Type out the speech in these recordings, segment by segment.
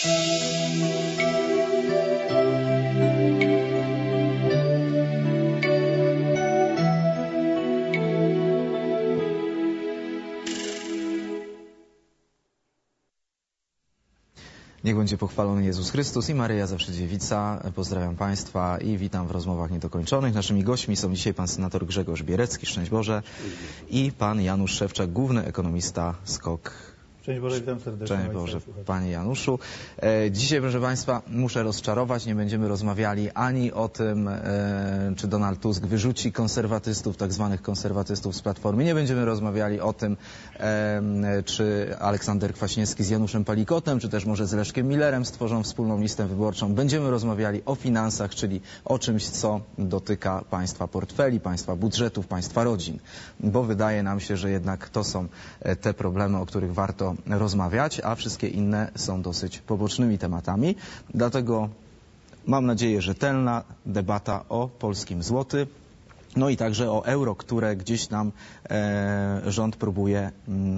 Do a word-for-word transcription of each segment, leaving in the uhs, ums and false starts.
Niech będzie pochwalony Jezus Chrystus i Maryja Zawsze Dziewica. Pozdrawiam Państwa i witam w rozmowach niedokończonych. Naszymi gośćmi są dzisiaj pan senator Grzegorz Bierecki, szczęść Boże, i pan Janusz Szewczak, główny ekonomista S K O K. Szczęść Boże, witam serdecznie. Szczęść Boże, panie Januszu. E, dzisiaj, proszę Państwa, muszę rozczarować, nie będziemy rozmawiali ani o tym, e, czy Donald Tusk wyrzuci konserwatystów, tak zwanych konserwatystów z Platformy. Nie będziemy rozmawiali o tym, e, czy Aleksander Kwaśniewski z Januszem Palikotem, czy też może z Leszkiem Millerem stworzą wspólną listę wyborczą. Będziemy rozmawiali o finansach, czyli o czymś, co dotyka Państwa portfeli, Państwa budżetów, Państwa rodzin. Bo wydaje nam się, że jednak to są te problemy, o których warto rozmawiać, a wszystkie inne są dosyć pobocznymi tematami. Dlatego mam nadzieję, rzetelna debata o polskim złoty, no i także o euro, które gdzieś nam e, rząd próbuje e,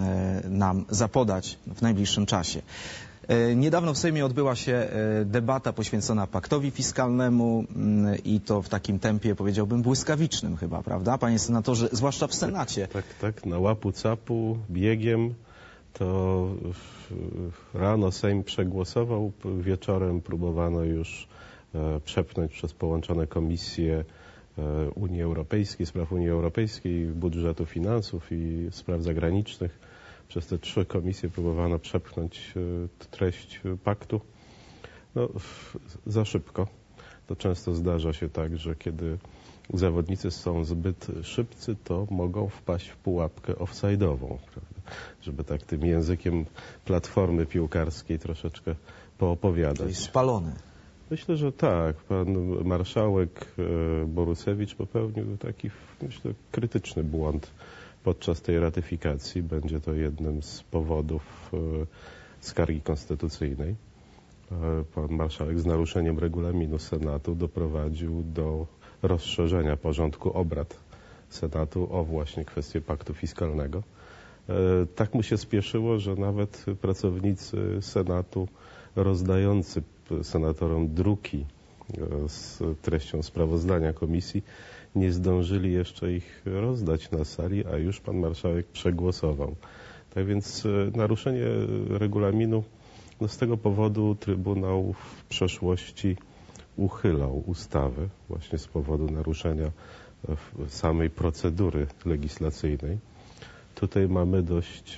nam zapodać w najbliższym czasie. E, niedawno w Sejmie odbyła się e, debata poświęcona paktowi fiskalnemu m, i to w takim tempie, powiedziałbym, błyskawicznym chyba, prawda, panie senatorze, zwłaszcza w Senacie. Tak, tak, tak, na łapu capu, biegiem. To rano Sejm przegłosował, wieczorem próbowano już przepchnąć przez połączone komisje Unii Europejskiej, spraw Unii Europejskiej, budżetu, finansów i spraw zagranicznych. Przez te trzy komisje próbowano przepchnąć treść paktu. No, za szybko. To często zdarza się tak, że kiedy zawodnicy są zbyt szybcy, to mogą wpaść w pułapkę offside'ową, prawda? Żeby tak tym językiem platformy piłkarskiej troszeczkę poopowiadać. To jest spalony. Myślę, że tak. Pan marszałek Borusewicz popełnił taki, myślę, krytyczny błąd podczas tej ratyfikacji. Będzie to jednym z powodów skargi konstytucyjnej. Pan marszałek z naruszeniem regulaminu Senatu doprowadził do rozszerzenia porządku obrad Senatu o właśnie kwestię paktu fiskalnego. Tak mu się spieszyło, że nawet pracownicy Senatu rozdający senatorom druki z treścią sprawozdania komisji nie zdążyli jeszcze ich rozdać na sali, a już pan marszałek przegłosował. Tak więc naruszenie regulaminu, no z tego powodu Trybunał w przeszłości uchylał ustawy właśnie z powodu naruszenia samej procedury legislacyjnej. Tutaj mamy dość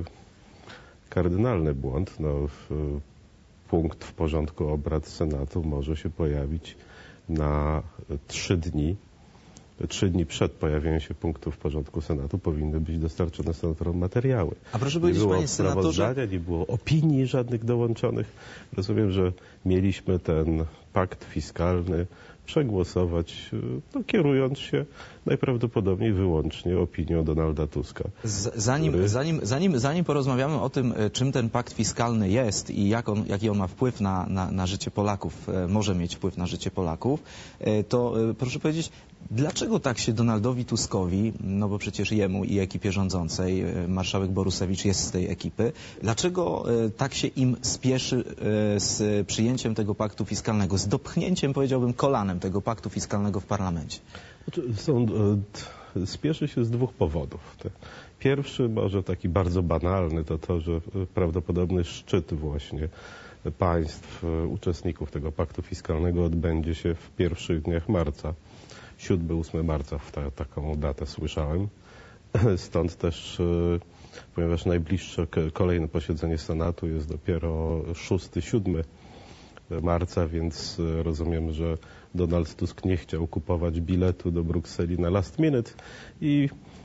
kardynalny błąd. No, punkt w porządku obrad Senatu może się pojawić na trzy dni. Trzy dni przed pojawieniem się punktu w porządku Senatu powinny być dostarczone senatorom materiały. A proszę powiedzieć, panie senatorze, nie było opinii żadnych dołączonych. Rozumiem, że mieliśmy ten pakt fiskalny przegłosować, no, kierując się najprawdopodobniej wyłącznie opinią Donalda Tuska. Z, zanim, który... zanim, zanim, zanim porozmawiamy o tym, czym ten pakt fiskalny jest i jak on, jaki on ma wpływ na, na, na życie Polaków, może mieć wpływ na życie Polaków, to proszę powiedzieć, dlaczego tak się Donaldowi Tuskowi, no bo przecież jemu i ekipie rządzącej, marszałek Borusewicz jest z tej ekipy, dlaczego tak się im spieszy z przyjęciem tego paktu fiskalnego, z dopchnięciem, powiedziałbym, kolanem tego paktu fiskalnego w parlamencie? Są, spieszy się z dwóch powodów. Pierwszy, może taki bardzo banalny, to to, że prawdopodobny szczyt właśnie państw, uczestników tego paktu fiskalnego odbędzie się w pierwszych dniach marca. siódmego ósmego marca, w ta, taką datę słyszałem. Stąd też, ponieważ najbliższe kolejne posiedzenie Senatu jest dopiero szóstego siódmego marca, więc rozumiem, że Donald Tusk nie chciał kupować biletu do Brukseli na last minute i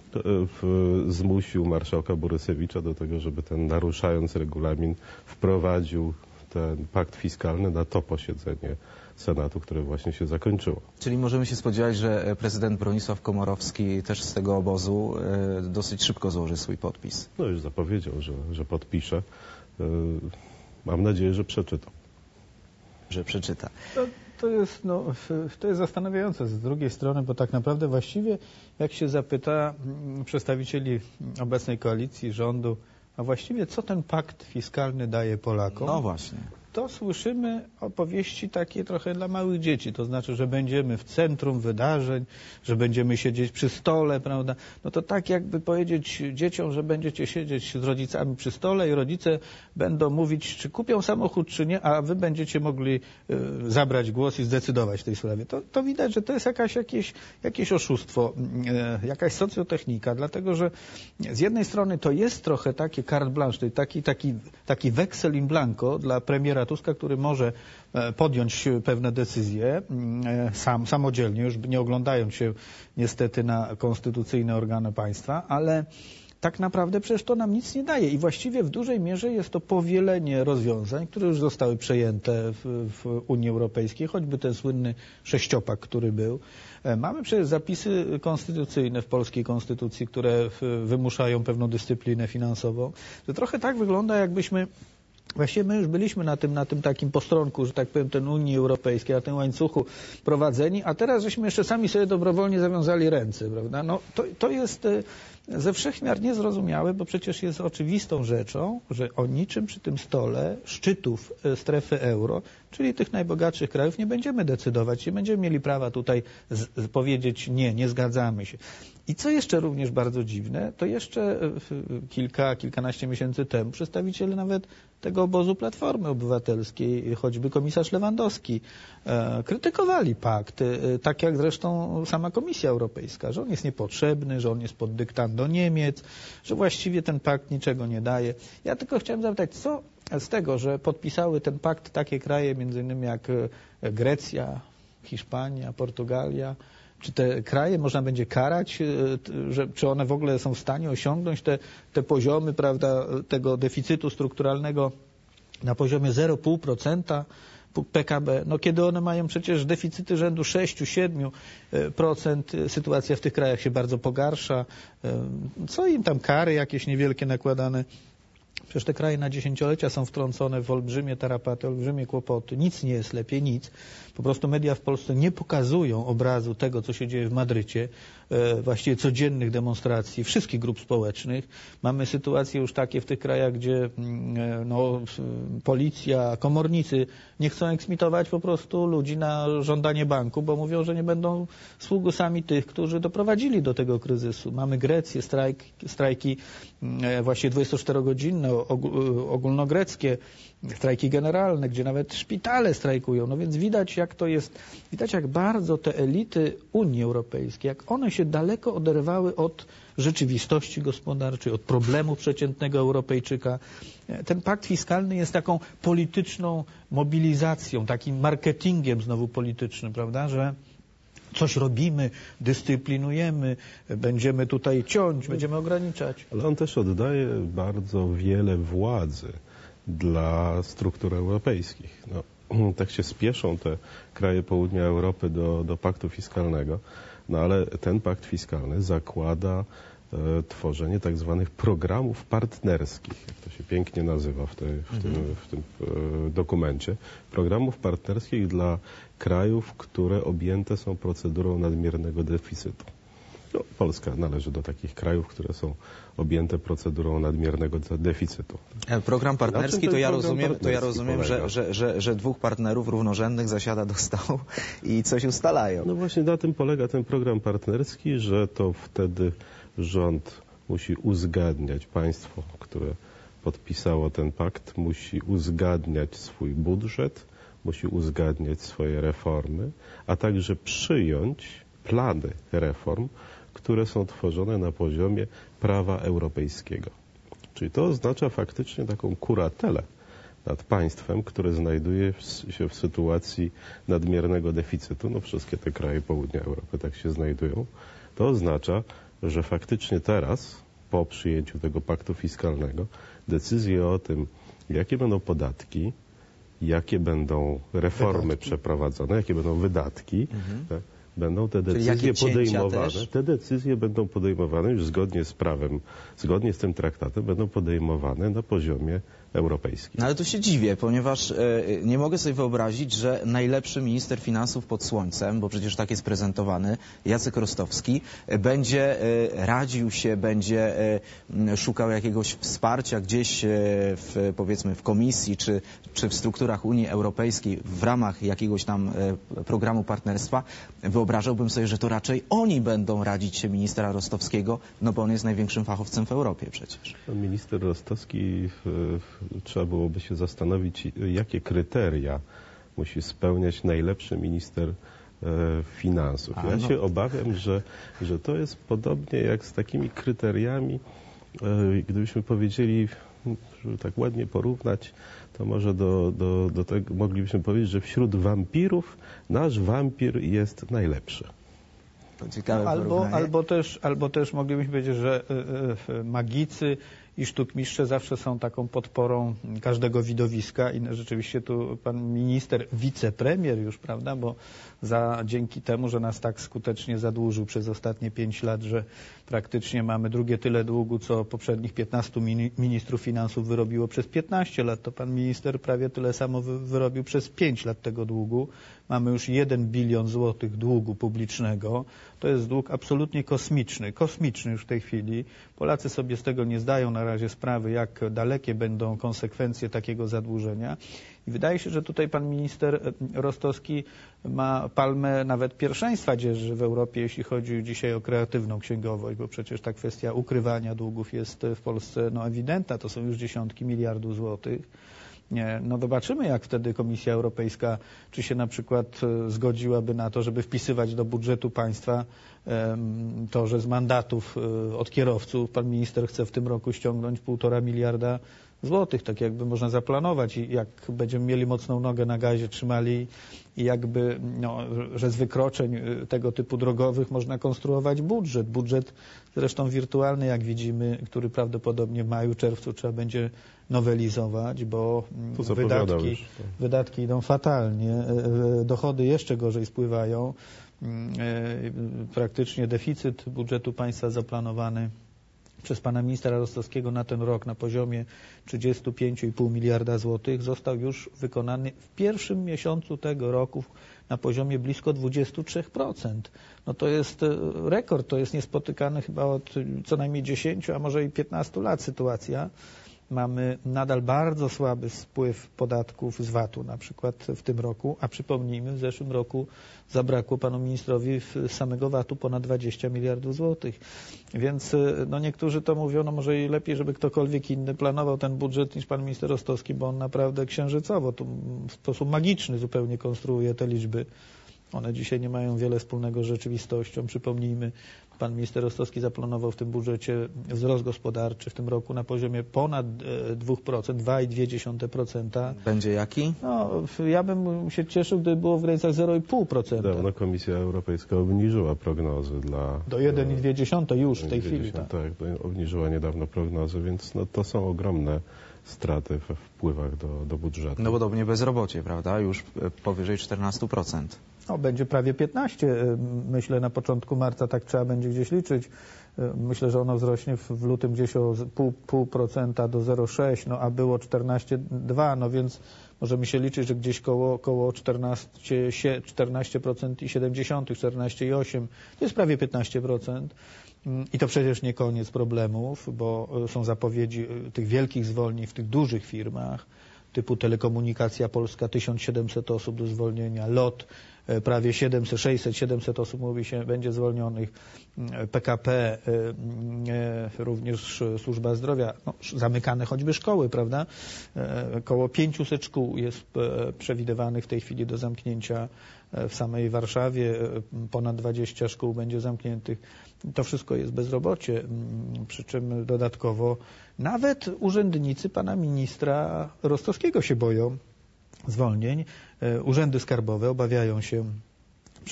zmusił marszałka Borusewicza do tego, żeby ten, naruszając regulamin, wprowadził ten pakt fiskalny na to posiedzenie Senatu, które właśnie się zakończyło. Czyli możemy się spodziewać, że prezydent Bronisław Komorowski też z tego obozu dosyć szybko złoży swój podpis. No już zapowiedział, że, że podpisze. Mam nadzieję, że przeczyta. Że przeczyta. To, to, jest, no, to jest zastanawiające z drugiej strony, bo tak naprawdę właściwie jak się zapyta przedstawicieli obecnej koalicji, rządu, a właściwie co ten pakt fiskalny daje Polakom? No właśnie. to słyszymy opowieści takie trochę dla małych dzieci, to znaczy, że będziemy w centrum wydarzeń, że będziemy siedzieć przy stole, prawda? No to tak jakby powiedzieć dzieciom, że będziecie siedzieć z rodzicami przy stole i rodzice będą mówić, czy kupią samochód, czy nie, a wy będziecie mogli y, zabrać głos i zdecydować w tej sprawie. To, to widać, że to jest jakaś, jakieś, jakieś oszustwo, y, jakaś socjotechnika, dlatego, że z jednej strony to jest trochę takie carte blanche, czyli taki, taki, taki weksel in blanco dla premiera Tuska, który może podjąć pewne decyzje sam, samodzielnie, już nie oglądając się niestety na konstytucyjne organy państwa, ale tak naprawdę przecież to nam nic nie daje i właściwie w dużej mierze jest to powielenie rozwiązań, które już zostały przejęte w, w Unii Europejskiej, choćby ten słynny sześciopak, który był. Mamy przecież zapisy konstytucyjne w polskiej konstytucji, które wymuszają pewną dyscyplinę finansową. To trochę tak wygląda, jakbyśmy Właściwie my już byliśmy na tym, na tym takim postronku, że tak powiem, ten Unii Europejskiej, na tym łańcuchu prowadzeni, a teraz żeśmy jeszcze sami sobie dobrowolnie zawiązali ręce, prawda? No, to, to jest ze wszechmiar niezrozumiałe, bo przecież jest oczywistą rzeczą, że o niczym przy tym stole szczytów strefy euro, czyli tych najbogatszych krajów, nie będziemy decydować, nie będziemy mieli prawa tutaj z, z powiedzieć nie, nie zgadzamy się. I co jeszcze również bardzo dziwne, to jeszcze kilka, kilkanaście miesięcy temu przedstawiciele nawet tego obozu Platformy Obywatelskiej, choćby komisarz Lewandowski, e, krytykowali pakt, e, tak jak zresztą sama Komisja Europejska, że on jest niepotrzebny, że on jest pod dyktando Niemiec, że właściwie ten pakt niczego nie daje. Ja tylko chciałem zapytać, co z tego, że podpisały ten pakt takie kraje, między innymi jak Grecja, Hiszpania, Portugalia, czy te kraje można będzie karać, że, czy one w ogóle są w stanie osiągnąć te, te poziomy, prawda, tego deficytu strukturalnego na poziomie zero przecinek pięć procent P K B, no kiedy one mają przecież deficyty rzędu sześć do siedmiu procent, sytuacja w tych krajach się bardzo pogarsza. Co im tam kary jakieś niewielkie nakładane? Przecież te kraje na dziesięciolecia są wtrącone w olbrzymie tarapaty, olbrzymie kłopoty. Nic nie jest lepiej, nic. Po prostu media w Polsce nie pokazują obrazu tego, co się dzieje w Madrycie, e, właściwie codziennych demonstracji wszystkich grup społecznych. Mamy sytuacje już takie w tych krajach, gdzie e, no, policja, komornicy nie chcą eksmitować po prostu ludzi na żądanie banku, bo mówią, że nie będą sługusami tych, którzy doprowadzili do tego kryzysu. Mamy Grecję, strajk, strajki e, właśnie dwudziestoczterogodzinne, ogólnogreckie, strajki generalne, gdzie nawet szpitale strajkują. No więc widać, jak to jest, widać, jak bardzo te elity Unii Europejskiej, jak one się daleko oderwały od rzeczywistości gospodarczej, od problemu przeciętnego Europejczyka. Ten pakt fiskalny jest taką polityczną mobilizacją, takim marketingiem znowu politycznym, prawda, że coś robimy, dyscyplinujemy, będziemy tutaj ciąć, będziemy ograniczać. Ale on też oddaje bardzo wiele władzy dla struktur europejskich. No, tak się spieszą te kraje południa Europy do, do paktu fiskalnego, no ale ten pakt fiskalny zakłada e, tworzenie tak zwanych programów partnerskich, jak to się pięknie nazywa w, tej, w tym, w tym e, dokumencie, programów partnerskich dla krajów, które objęte są procedurą nadmiernego deficytu. No, Polska należy do takich krajów, które są objęte procedurą nadmiernego deficytu. Program partnerski, to ja program rozumiem, partnerski to ja rozumiem że, że, że, że dwóch partnerów równorzędnych zasiada do stołu i coś ustalają. No właśnie na tym polega ten program partnerski, że to wtedy rząd musi uzgadniać, państwo, które podpisało ten pakt, musi uzgadniać swój budżet, musi uzgadniać swoje reformy, a także przyjąć plany reform, które są tworzone na poziomie prawa europejskiego. Czyli to oznacza faktycznie taką kuratelę nad państwem, które znajduje się w sytuacji nadmiernego deficytu. No wszystkie te kraje południa Europy tak się znajdują. To oznacza, że faktycznie teraz, po przyjęciu tego paktu fiskalnego, decyzje o tym, jakie będą podatki, jakie będą reformy wydatki. przeprowadzone, jakie będą wydatki, mhm. tak, będą te decyzje podejmowane. Też? Te decyzje będą podejmowane już zgodnie z prawem, zgodnie z tym traktatem, będą podejmowane na poziomie europejskich. No ale tu się dziwię, ponieważ e, nie mogę sobie wyobrazić, że najlepszy minister finansów pod słońcem, bo przecież tak jest prezentowany, Jacek Rostowski, e, będzie e, radził się, będzie e, szukał jakiegoś wsparcia gdzieś e, w, powiedzmy w komisji czy, czy w strukturach Unii Europejskiej w ramach jakiegoś tam e, programu partnerstwa. Wyobrażałbym sobie, że to raczej oni będą radzić się ministra Rostowskiego, no bo on jest największym fachowcem w Europie przecież. Minister Rostowski, trzeba byłoby się zastanowić, jakie kryteria musi spełniać najlepszy minister finansów. Ja się obawiam, że, że to jest podobnie jak z takimi kryteriami, gdybyśmy powiedzieli, żeby tak ładnie porównać, to może do, do, do tego moglibyśmy powiedzieć, że wśród wampirów nasz wampir jest najlepszy. No, albo, albo, też, albo też moglibyśmy powiedzieć, że y, y, magicy i sztukmistrze zawsze są taką podporą każdego widowiska i rzeczywiście tu pan minister, wicepremier już, prawda, bo za, dzięki temu, że nas tak skutecznie zadłużył przez ostatnie pięć lat, że praktycznie mamy drugie tyle długu, co poprzednich piętnastu ministrów finansów wyrobiło przez piętnaście lat, to pan minister prawie tyle samo wyrobił przez pięć lat tego długu. Mamy już jeden bilion złotych długu publicznego. To jest dług absolutnie kosmiczny, kosmiczny już w tej chwili. Polacy sobie z tego nie zdają na razie sprawy, jak dalekie będą konsekwencje takiego zadłużenia. I wydaje się, że tutaj pan minister Rostowski ma palmę nawet pierwszeństwa dzierży w Europie, jeśli chodzi dzisiaj o kreatywną księgowość, bo przecież ta kwestia ukrywania długów jest w Polsce no, ewidentna. To są już dziesiątki miliardów złotych. Nie, no zobaczymy, jak wtedy Komisja Europejska, czy się na przykład zgodziłaby na to, żeby wpisywać do budżetu państwa to, że z mandatów od kierowców pan minister chce w tym roku ściągnąć półtora miliarda złotych, tak jakby można zaplanować i jak będziemy mieli mocną nogę na gazie trzymali i jakby, no, że z wykroczeń tego typu drogowych można konstruować budżet. Budżet zresztą wirtualny, jak widzimy, który prawdopodobnie w maju, czerwcu trzeba będzie nowelizować, bo wydatki, wydatki idą fatalnie, dochody jeszcze gorzej spływają. Praktycznie deficyt budżetu państwa zaplanowany przez pana ministra Rostowskiego na ten rok na poziomie trzydzieści pięć i pół miliarda złotych został już wykonany w pierwszym miesiącu tego roku na poziomie blisko dwadzieścia trzy procent. No to jest rekord, to jest niespotykany chyba od co najmniej dziesięciu, a może i piętnastu lat sytuacja. Mamy nadal bardzo słaby spływ podatków z vatu na przykład w tym roku, a przypomnijmy, w zeszłym roku zabrakło panu ministrowi samego vatu ponad dwadzieścia miliardów złotych. Więc no niektórzy to mówią, no może i lepiej, żeby ktokolwiek inny planował ten budżet niż pan minister Rostowski, bo on naprawdę księżycowo, tu w sposób magiczny zupełnie konstruuje te liczby. One dzisiaj nie mają wiele wspólnego z rzeczywistością. Przypomnijmy, pan minister Rostowski zaplanował w tym budżecie wzrost gospodarczy w tym roku na poziomie ponad dwa procent, dwa i dwie dziesiąte procent. Będzie jaki? No, ja bym się cieszył, gdyby było w granicach zero i pół procent. Dawno Komisja Europejska obniżyła prognozy dla... Do jeden i dwie dziesiąte już w tej chwili. Tak, tak, obniżyła niedawno prognozy, więc no, to są ogromne straty we wpływach do, do budżetu. No podobnie bezrobocie, prawda? Już powyżej czternaście procent. No, będzie prawie piętnaście. Myślę, na początku marca tak trzeba będzie gdzieś liczyć. Myślę, że ono wzrośnie w, w lutym gdzieś o pół, pół procenta do zero przecinek sześć, no a było czternaście przecinek dwa, no więc możemy się liczyć, że gdzieś koło, koło czternaście, czternaście procent i siedem dziesiątych, czternaście i osiem, to jest prawie piętnaście procent. I to przecież nie koniec problemów, bo są zapowiedzi tych wielkich zwolnień w tych dużych firmach, typu Telekomunikacja Polska, tysiąc siedemset osób do zwolnienia, L O T, prawie siedemset, sześćset, siedemset osób mówi się będzie zwolnionych, P K P, również służba zdrowia, no, zamykane choćby szkoły, prawda? Około pięćset szkół jest przewidywanych w tej chwili do zamknięcia w samej Warszawie, ponad dwadzieścia szkół będzie zamkniętych. To wszystko jest bezrobocie, przy czym dodatkowo nawet urzędnicy pana ministra Rostowskiego się boją zwolnień. Urzędy skarbowe obawiają się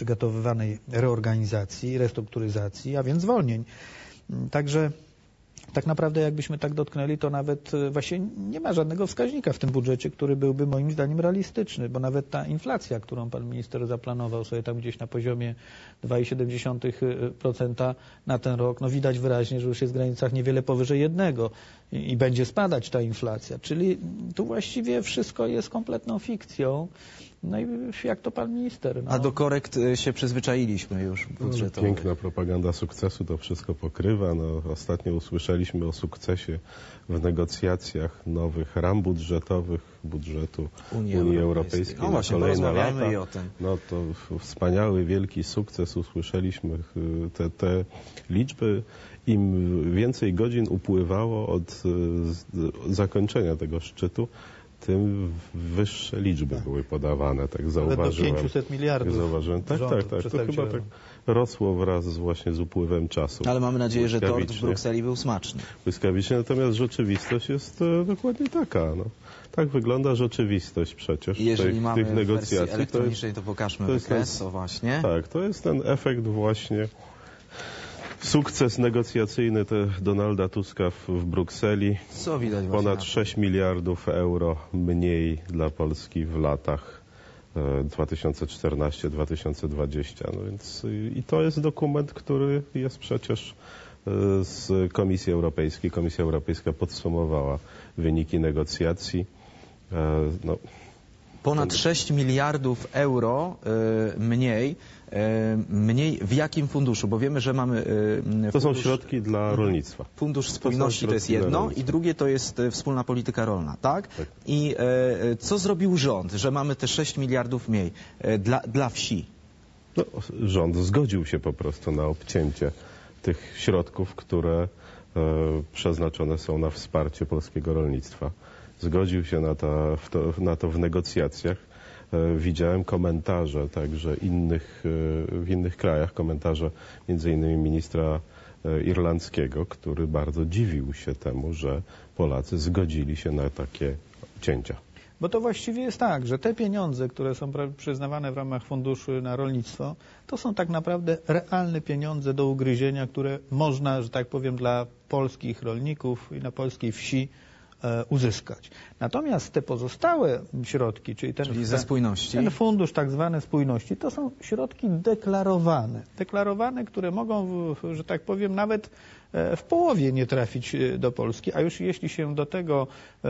przygotowywanej reorganizacji, restrukturyzacji, a więc zwolnień. Także tak naprawdę jakbyśmy tak dotknęli, to nawet właśnie nie ma żadnego wskaźnika w tym budżecie, który byłby moim zdaniem realistyczny, bo nawet ta inflacja, którą pan minister zaplanował sobie tam gdzieś na poziomie dwa i siedem procent na ten rok, no widać wyraźnie, że już jest w granicach niewiele powyżej jednego i, i będzie spadać ta inflacja. Czyli tu właściwie wszystko jest kompletną fikcją. No i jak to pan minister. No. A do korekt się przyzwyczailiśmy już budżetowo. Piękna propaganda sukcesu to wszystko pokrywa. No, ostatnio usłyszeliśmy o sukcesie w negocjacjach nowych ram budżetowych budżetu Unii, Unii Europejskiej no właśnie, na kolejne lata. I o tym. No to wspaniały, wielki sukces. Usłyszeliśmy te, te liczby. Im więcej godzin upływało od zakończenia tego szczytu, tym wyższe liczby tak. były podawane, tak zauważyłem. Do pięciuset miliardów. Zauważyłem. Tak, tak, tak. To chyba tak rosło wraz z właśnie z upływem czasu. Ale mamy nadzieję, że tort w Brukseli był smaczny. Błyskawicznie, natomiast rzeczywistość jest e, dokładnie taka. No. Tak wygląda rzeczywistość przecież I jeżeli tych, mamy tych negocjacji. wersji elektronicznej, to, jest, to pokażmy to wykres, ten, właśnie. Tak, to jest ten efekt właśnie. Sukces negocjacyjny te Donalda Tuska w, w Brukseli. Co widać Ponad sześć miliardów euro mniej dla Polski w latach e, dwa tysiące czternasty do dwa tysiące dwudziestego. No więc i, i to jest dokument, który jest przecież e, z Komisji Europejskiej. Komisja Europejska podsumowała wyniki negocjacji. E, no, Ponad sześć miliardów euro y, mniej. Mniej w jakim funduszu? Bo wiemy, że mamy... Fundusz, to są środki dla rolnictwa. Fundusz Spójności to, to jest jedno i drugie to jest wspólna polityka rolna, tak? tak. I e, co zrobił rząd, że mamy te sześć miliardów mniej e, dla, dla wsi? No, rząd zgodził się po prostu na obcięcie tych środków, które e, przeznaczone są na wsparcie polskiego rolnictwa. Zgodził się na, ta, w to, na to w negocjacjach. Widziałem komentarze także innych, w innych krajach, komentarze między innymi ministra irlandzkiego, który bardzo dziwił się temu, że Polacy zgodzili się na takie cięcia. Bo to właściwie jest tak, że te pieniądze, które są przyznawane w ramach funduszu na rolnictwo, to są tak naprawdę realne pieniądze do ugryzienia, które można, że tak powiem, dla polskich rolników i na polskiej wsi uzyskać. Natomiast te pozostałe środki, czyli ten, czyli ze spójności. ten fundusz tak zwany spójności, to są środki deklarowane. Deklarowane, które mogą, że tak powiem, nawet w połowie nie trafić do Polski, a już jeśli się do tego,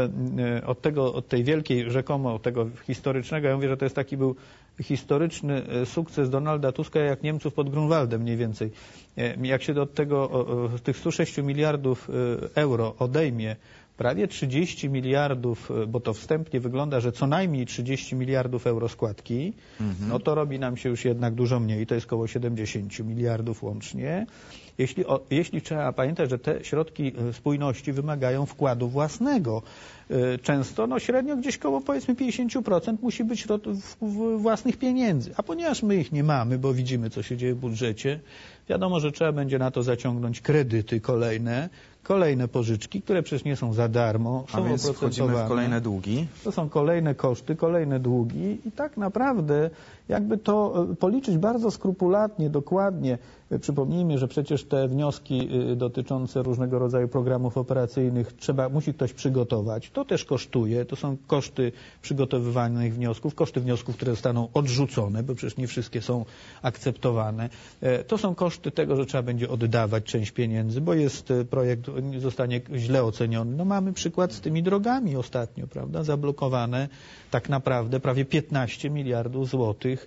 od, tego, od tej wielkiej, rzekomo tego historycznego, ja mówię, że to jest taki był historyczny sukces Donalda Tuska, jak Niemców pod Grunwaldem mniej więcej. Jak się do tego, tych stu sześciu miliardów euro odejmie prawie trzydzieści miliardów, bo to wstępnie wygląda, że co najmniej trzydzieści miliardów euro składki, mhm. no to robi nam się już jednak dużo mniej, to jest około siedemdziesiąt miliardów łącznie. Jeśli, o, jeśli trzeba pamiętać, że te środki spójności wymagają wkładu własnego. Często, no średnio gdzieś koło powiedzmy pięćdziesiąt procent musi być środków własnych pieniędzy. A ponieważ my ich nie mamy, bo widzimy, co się dzieje w budżecie, wiadomo, że trzeba będzie na to zaciągnąć kredyty kolejne, kolejne pożyczki, które przecież nie są za darmo, są A więc wchodzimy w kolejne długi. To są kolejne koszty, kolejne długi i tak naprawdę jakby to policzyć bardzo skrupulatnie, dokładnie. Przypomnijmy, że przecież te wnioski dotyczące różnego rodzaju programów operacyjnych trzeba, musi ktoś przygotować. To też kosztuje, to są koszty przygotowywanych wniosków, koszty wniosków, które zostaną odrzucone, bo przecież nie wszystkie są akceptowane. To są koszty tego, że trzeba będzie oddawać część pieniędzy, bo jest projekt, zostanie źle oceniony. No mamy przykład z tymi drogami ostatnio, prawda, zablokowane tak naprawdę prawie piętnaście miliardów złotych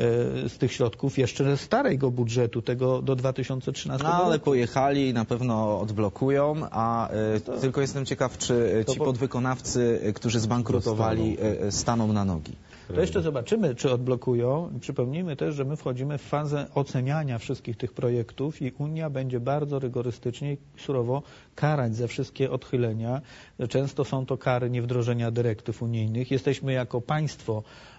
z tych środków jeszcze ze starego budżetu, tego do dwa tysiące trzynastego no, ale roku. pojechali i na pewno odblokują, a to, tylko jestem ciekaw, czy ci podwykonawcy, którzy zbankrutowali, staną na nogi. To jeszcze zobaczymy, czy odblokują. Przypomnijmy też, że my wchodzimy w fazę oceniania wszystkich tych projektów i Unia będzie bardzo rygorystycznie i surowo karać za wszystkie odchylenia. Często są to kary niewdrożenia dyrektyw unijnych. Jesteśmy jako państwo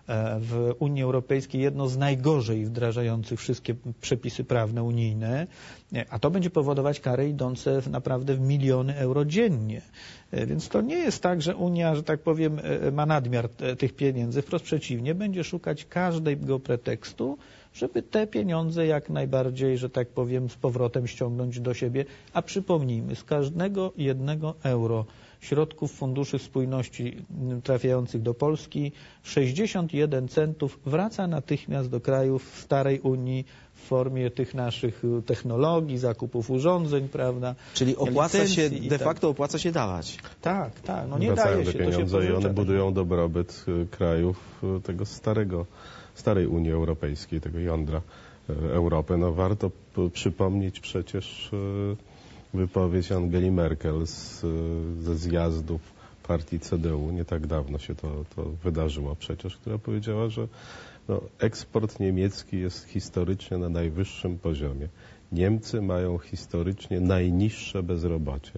w Unii Europejskiej jedno z najgorzej wdrażających wszystkie przepisy prawne unijne, a to będzie powodować kary idące naprawdę w miliony euro dziennie. Więc to nie jest tak, że Unia, że tak powiem, ma nadmiar tych pieniędzy. Wprost przeciwnie, będzie szukać każdego pretekstu, żeby te pieniądze jak najbardziej, że tak powiem, z powrotem ściągnąć do siebie. A przypomnijmy, z każdego jednego euro środków funduszy spójności trafiających do Polski sześćdziesiąt jeden centów wraca natychmiast do krajów starej Unii w formie tych naszych technologii, zakupów urządzeń, prawda? Czyli opłaca się, licencji de tak. facto opłaca się dawać. Tak, tak. No nie Wracają daje te się, to się pieniądze i one pożycza. budują dobrobyt y, krajów y, tego starego, starej Unii Europejskiej, tego jądra y, Europy. No warto p- przypomnieć przecież y, wypowiedź Angeli Merkel z, y, ze zjazdów partii C D U. Nie tak dawno się to, to wydarzyło przecież, która powiedziała, że no, eksport niemiecki jest historycznie na najwyższym poziomie. Niemcy mają historycznie najniższe bezrobocie.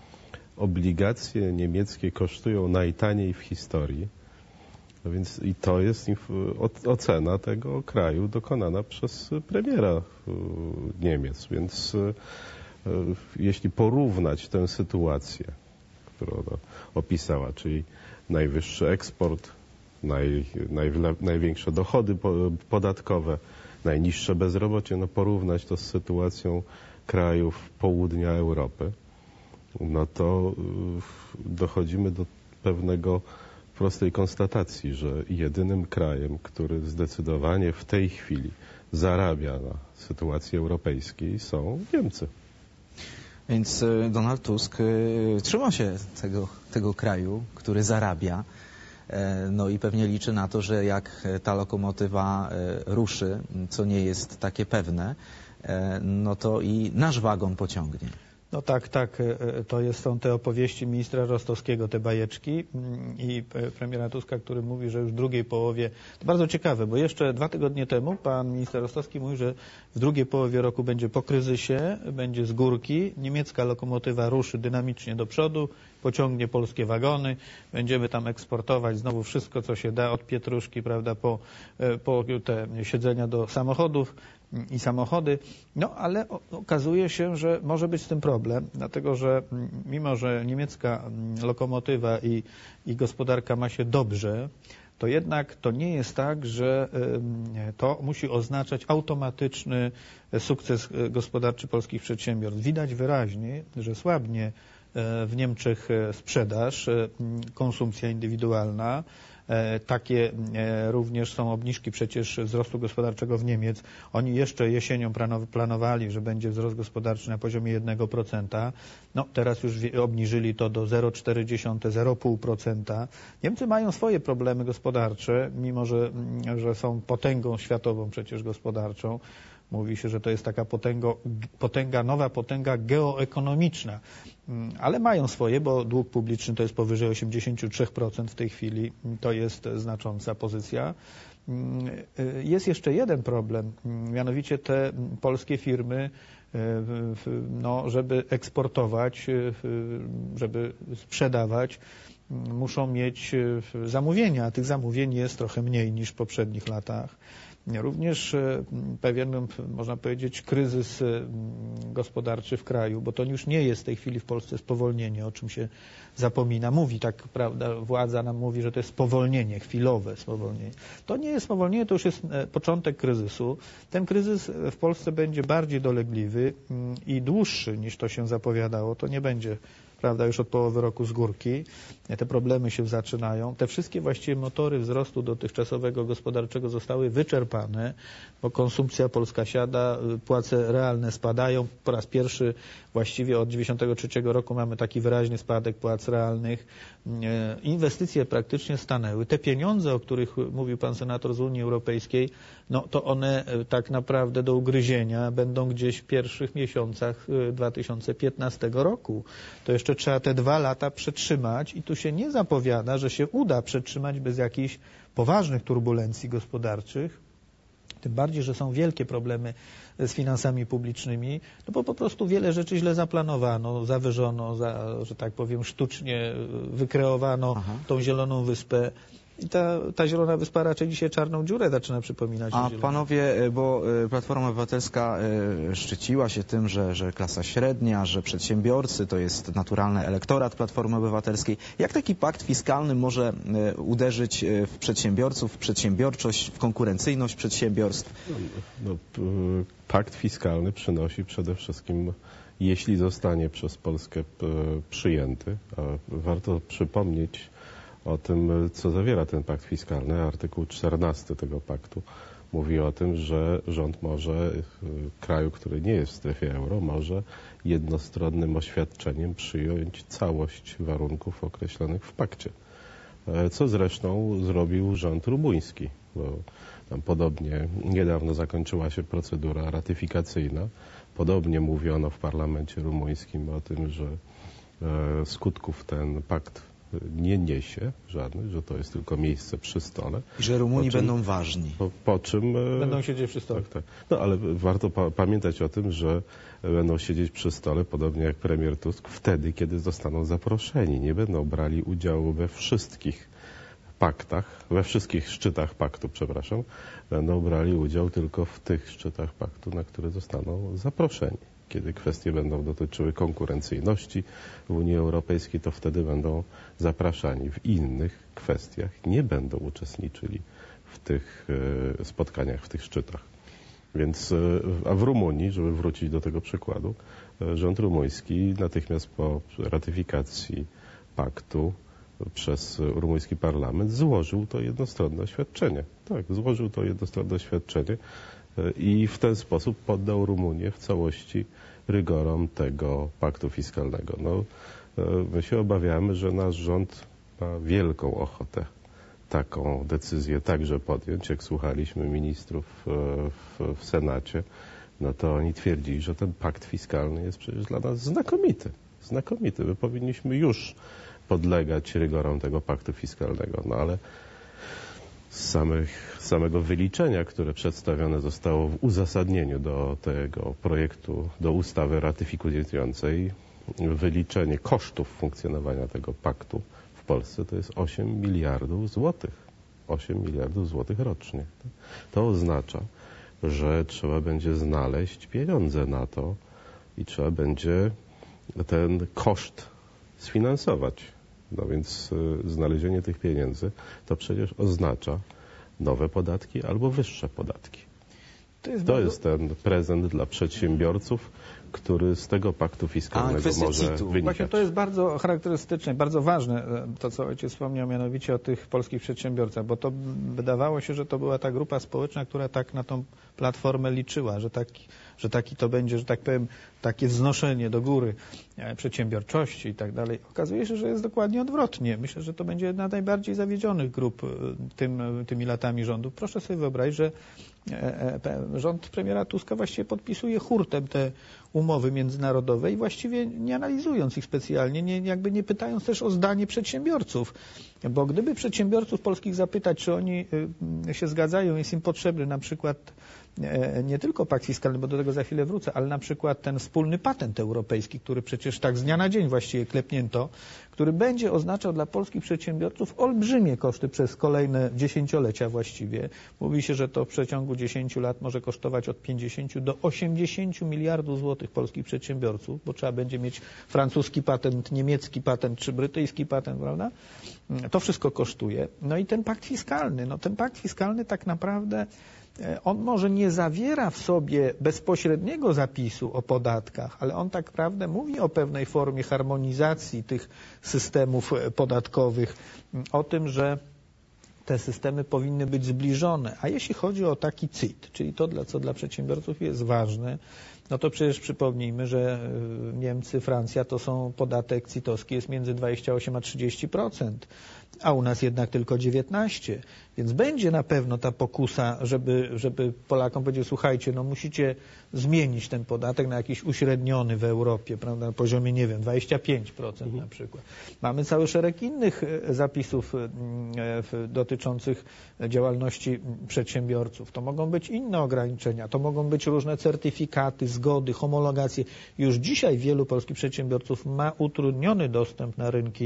Obligacje niemieckie kosztują najtaniej w historii. No więc i to jest ocena tego kraju dokonana przez premiera Niemiec. Więc jeśli porównać tę sytuację, którą ona opisała, czyli najwyższy eksport, naj, naj, największe dochody podatkowe, najniższe bezrobocie, no porównać to z sytuacją krajów południa Europy, no to dochodzimy do pewnego prostej konstatacji, że jedynym krajem, który zdecydowanie w tej chwili zarabia na sytuacji europejskiej, są Niemcy. Więc Donald Tusk trzyma się tego, tego kraju, który zarabia. No i pewnie liczy na to, że jak ta lokomotywa ruszy, co nie jest takie pewne, no to i nasz wagon pociągnie. No tak, tak, to jest, są te opowieści ministra Rostowskiego, te bajeczki i premiera Tuska, który mówi, że już w drugiej połowie, to bardzo ciekawe, bo jeszcze dwa tygodnie temu pan minister Rostowski mówił, że w drugiej połowie roku będzie po kryzysie, będzie z górki, niemiecka lokomotywa ruszy dynamicznie do przodu, pociągnie polskie wagony, będziemy tam eksportować znowu wszystko, co się da, od pietruszki, prawda, po, po te siedzenia do samochodów i samochody. No, ale okazuje się, że może być z tym problem, dlatego że mimo, że niemiecka lokomotywa i, i gospodarka ma się dobrze, to jednak to nie jest tak, że to musi oznaczać automatyczny sukces gospodarczy polskich przedsiębiorstw. Widać wyraźnie, że słabnie w Niemczech sprzedaż, konsumpcja indywidualna. Takie również są obniżki przecież wzrostu gospodarczego w Niemiec. Oni jeszcze jesienią planowali, że będzie wzrost gospodarczy na poziomie jednego procenta. No teraz już obniżyli to do zero przecinek cztery do zero przecinek pięć procent. Niemcy mają swoje problemy gospodarcze, mimo że, że są potęgą światową przecież gospodarczą. Mówi się, że to jest taka potęgo, potęga, nowa potęga geoekonomiczna, ale mają swoje, bo dług publiczny to jest powyżej osiemdziesiąt trzy procent w tej chwili, to jest znacząca pozycja. Jest jeszcze jeden problem, mianowicie te polskie firmy, no, żeby eksportować, żeby sprzedawać, muszą mieć zamówienia, a tych zamówień jest trochę mniej niż w poprzednich latach. Również pewien, można powiedzieć, kryzys gospodarczy w kraju, bo to już nie jest w tej chwili w Polsce spowolnienie, o czym się zapomina. Mówi tak, prawda, władza nam mówi, że to jest spowolnienie, chwilowe spowolnienie. To nie jest spowolnienie, to już jest początek kryzysu. Ten kryzys w Polsce będzie bardziej dolegliwy i dłuższy niż to się zapowiadało. To nie będzie, prawda, już od połowy roku z górki. Te problemy się zaczynają. Te wszystkie właściwie motory wzrostu dotychczasowego gospodarczego zostały wyczerpane, bo konsumpcja polska siada, płace realne spadają. Po raz pierwszy właściwie od dziewięćdziesiątego trzeciego roku mamy taki wyraźny spadek płac realnych. Inwestycje praktycznie stanęły. Te pieniądze, o których mówił pan senator z Unii Europejskiej, no to one tak naprawdę do ugryzienia będą gdzieś w pierwszych miesiącach dwa tysiące piętnastego roku. To jeszcze trzeba te dwa lata przetrzymać i tu się nie zapowiada, że się uda przetrzymać bez jakichś poważnych turbulencji gospodarczych. Tym bardziej, że są wielkie problemy z finansami publicznymi, no bo po prostu wiele rzeczy źle zaplanowano, zawyżono, za, że tak powiem, sztucznie wykreowano Aha. tą Zieloną Wyspę. I ta, ta Zielona Wyspa raczej dzisiaj czarną dziurę zaczyna przypominać. A panowie, bo Platforma Obywatelska szczyciła się tym, że, że klasa średnia, że przedsiębiorcy to jest naturalny elektorat Platformy Obywatelskiej. Jak taki pakt fiskalny może uderzyć w przedsiębiorców, w przedsiębiorczość, w konkurencyjność przedsiębiorstw? No, no, pakt fiskalny przynosi przede wszystkim, jeśli zostanie przez Polskę przyjęty, a warto przypomnieć o tym, co zawiera ten pakt fiskalny. Artykuł czternasty tego paktu mówi o tym, że rząd może, kraju, który nie jest w strefie euro, może jednostronnym oświadczeniem przyjąć całość warunków określonych w pakcie. Co zresztą zrobił rząd rumuński, bo tam podobnie niedawno zakończyła się procedura ratyfikacyjna. Podobnie mówiono w parlamencie rumuńskim o tym, że skutków ten pakt nie niesie żadnych, że to jest tylko miejsce przy stole. I że Rumuni czym, będą ważni. Po, po czym... Będą siedzieć przy stole. Tak, tak. No ale warto pa pamiętać o tym, że będą siedzieć przy stole, podobnie jak premier Tusk, wtedy, kiedy zostaną zaproszeni. Nie będą brali udziału we wszystkich paktach, we wszystkich szczytach paktu, przepraszam. Będą brali udział tylko w tych szczytach paktu, na które zostaną zaproszeni. Kiedy kwestie będą dotyczyły konkurencyjności w Unii Europejskiej, to wtedy będą zapraszani. W innych kwestiach nie będą uczestniczyli w tych spotkaniach, w tych szczytach. Więc, a w Rumunii, żeby wrócić do tego przykładu, rząd rumuński natychmiast po ratyfikacji paktu przez rumuński parlament złożył to jednostronne oświadczenie. Tak, złożył to jednostronne oświadczenie i w ten sposób poddał Rumunię w całości rygorom tego paktu fiskalnego. No, my się obawiamy, że nasz rząd ma wielką ochotę taką decyzję także podjąć. Jak słuchaliśmy ministrów w, w Senacie, no to oni twierdzili, że ten pakt fiskalny jest przecież dla nas znakomity. Znakomity. My powinniśmy już podlegać rygorom tego paktu fiskalnego. No ale z samych, samego wyliczenia, które przedstawione zostało w uzasadnieniu do tego projektu, do ustawy ratyfikującej, wyliczenie kosztów funkcjonowania tego paktu w Polsce to jest osiem miliardów złotych. osiem miliardów złotych rocznie. To oznacza, że trzeba będzie znaleźć pieniądze na to i trzeba będzie ten koszt sfinansować. No więc y, znalezienie tych pieniędzy to przecież oznacza nowe podatki albo wyższe podatki. To jest, to bardzo... jest ten prezent dla przedsiębiorców, który z tego paktu fiskalnego A, może wynikać. Właśnie to jest bardzo charakterystyczne, bardzo ważne, to co ojciec wspomniał, mianowicie o tych polskich przedsiębiorcach, bo to wydawało się, że to była ta grupa społeczna, która tak na tą platformę liczyła, że taki, że taki to będzie, że tak powiem, takie wznoszenie do góry przedsiębiorczości i tak dalej. Okazuje się, że jest dokładnie odwrotnie. Myślę, że to będzie jedna z najbardziej zawiedzionych grup tym, tymi latami rządów. Proszę sobie wyobrazić, że rząd premiera Tuska właściwie podpisuje hurtem te umowy międzynarodowe i właściwie nie analizując ich specjalnie, nie, jakby nie pytając też o zdanie przedsiębiorców. Bo gdyby przedsiębiorców polskich zapytać, czy oni się zgadzają, jest im potrzebny na przykład nie tylko pakt fiskalny, bo do tego za chwilę wrócę, ale na przykład ten wspólny patent europejski, który przecież tak z dnia na dzień właściwie klepnięto, który będzie oznaczał dla polskich przedsiębiorców olbrzymie koszty przez kolejne dziesięciolecia właściwie. Mówi się, że to w przeciągu dziesięciu lat może kosztować od pięćdziesięciu do osiemdziesięciu miliardów złotych polskich przedsiębiorców, bo trzeba będzie mieć francuski patent, niemiecki patent czy brytyjski patent, prawda? To wszystko kosztuje. No i ten pakt fiskalny, no ten pakt fiskalny tak naprawdę on może nie zawiera w sobie bezpośredniego zapisu o podatkach, ale on tak naprawdę mówi o pewnej formie harmonizacji tych systemów podatkowych, o tym, że te systemy powinny być zbliżone. A jeśli chodzi o taki C I T, czyli to, co dla przedsiębiorców jest ważne, no to przecież przypomnijmy, że Niemcy, Francja to są podatek C I T-owski jest między dwadzieścia osiem a trzydzieści procent, a u nas jednak tylko dziewiętnaście procent. Więc będzie na pewno ta pokusa, żeby, żeby Polakom powiedzieć, słuchajcie, no musicie zmienić ten podatek na jakiś uśredniony w Europie, prawda, na poziomie, nie wiem, dwadzieścia pięć procent mhm. na przykład. Mamy cały szereg innych zapisów dotyczących działalności przedsiębiorców. To mogą być inne ograniczenia, to mogą być różne certyfikaty, zgody, homologacje. Już dzisiaj wielu polskich przedsiębiorców ma utrudniony dostęp na rynki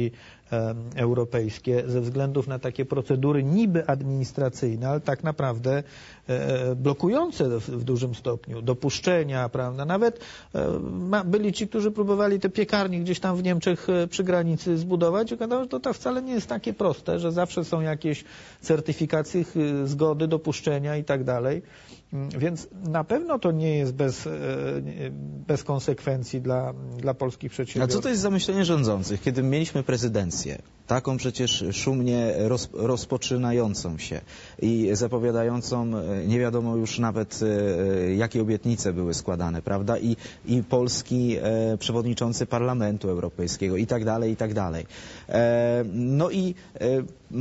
europejskie ze względów na takie procedury niby administracyjne, ale tak naprawdę blokujące w dużym stopniu dopuszczenia, prawda? Nawet byli ci, którzy próbowali te piekarnie gdzieś tam w Niemczech przy granicy zbudować. Okazało się, że to, to wcale nie jest takie proste, że zawsze są jakieś certyfikacje, zgody, dopuszczenia i tak dalej. Więc na pewno to nie jest bez, bez konsekwencji dla, dla polskich przedsiębiorców. A co to jest za myślenie rządzących, kiedy mieliśmy prezydencję, taką przecież szumnie roz, rozpoczynającą się i zapowiadającą nie wiadomo już nawet jakie obietnice były składane, prawda? I, i polski e, przewodniczący Parlamentu Europejskiego i tak dalej, i tak dalej. E, no i e,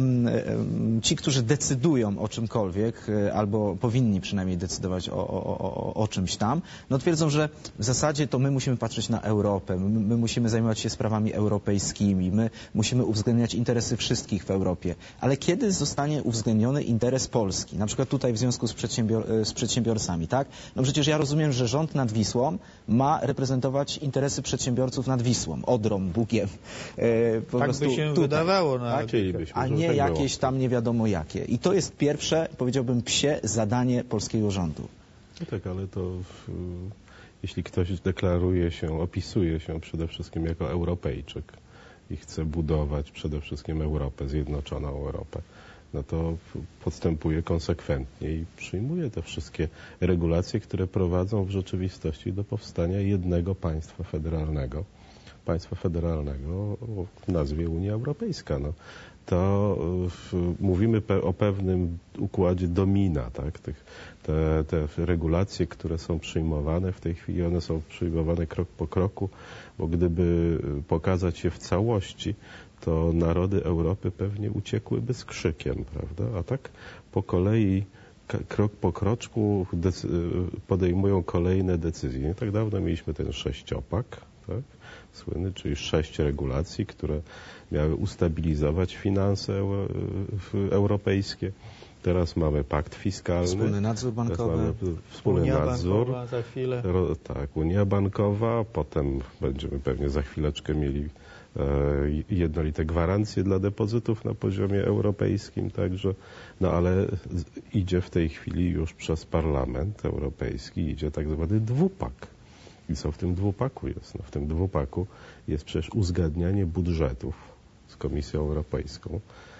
ci, którzy decydują o czymkolwiek, albo powinni przynajmniej decydować o, o, o, o czymś tam, no twierdzą, że w zasadzie to my musimy patrzeć na Europę, my, my musimy zajmować się sprawami europejskimi, my musimy uwzględniać interesy wszystkich w Europie. Ale kiedy zostanie uwzględniony interes Polski? Na przykład tutaj w związku z, przedsiębior z przedsiębiorcami, tak? No przecież ja rozumiem, że rząd nad Wisłą ma reprezentować interesy przedsiębiorców nad Wisłą, Odrą, Bugiem. E, po tak prostu by się tutaj, wydawało. No, tak? A nie tak jakieś było. tam nie wiadomo jakie. I to jest pierwsze, powiedziałbym, psie zadanie polskiego rządu. No tak, ale to w, jeśli ktoś deklaruje się, opisuje się przede wszystkim jako Europejczyk i chce budować przede wszystkim Europę, zjednoczoną Europę, no to postępuje konsekwentnie i przyjmuje te wszystkie regulacje, które prowadzą w rzeczywistości do powstania jednego państwa federalnego. Państwa federalnego o nazwie Unia Europejska. No, to w, mówimy pe, o pewnym układzie domina, tak? Tych, te, te regulacje, które są przyjmowane w tej chwili, one są przyjmowane krok po kroku, bo gdyby pokazać je w całości, to narody Europy pewnie uciekłyby z krzykiem, prawda? A tak po kolei, krok po kroczku podejmują kolejne decyzje. Nie tak dawno mieliśmy ten sześciopak, tak? Słynny, czyli sześć regulacji, które miały ustabilizować finanse europejskie. Teraz mamy pakt fiskalny. Wspólny nadzór bankowy. Mamy wspólny Unia nadzór. bankowa za chwilę. Tak, Unia bankowa. Potem będziemy pewnie za chwileczkę mieli e, jednolite gwarancje dla depozytów na poziomie europejskim. Także, no ale idzie w tej chwili już przez Parlament Europejski, idzie tak zwany dwupak. I co w tym dwupaku jest? No, w tym dwupaku jest przecież uzgadnianie budżetów z Komisją Europejską.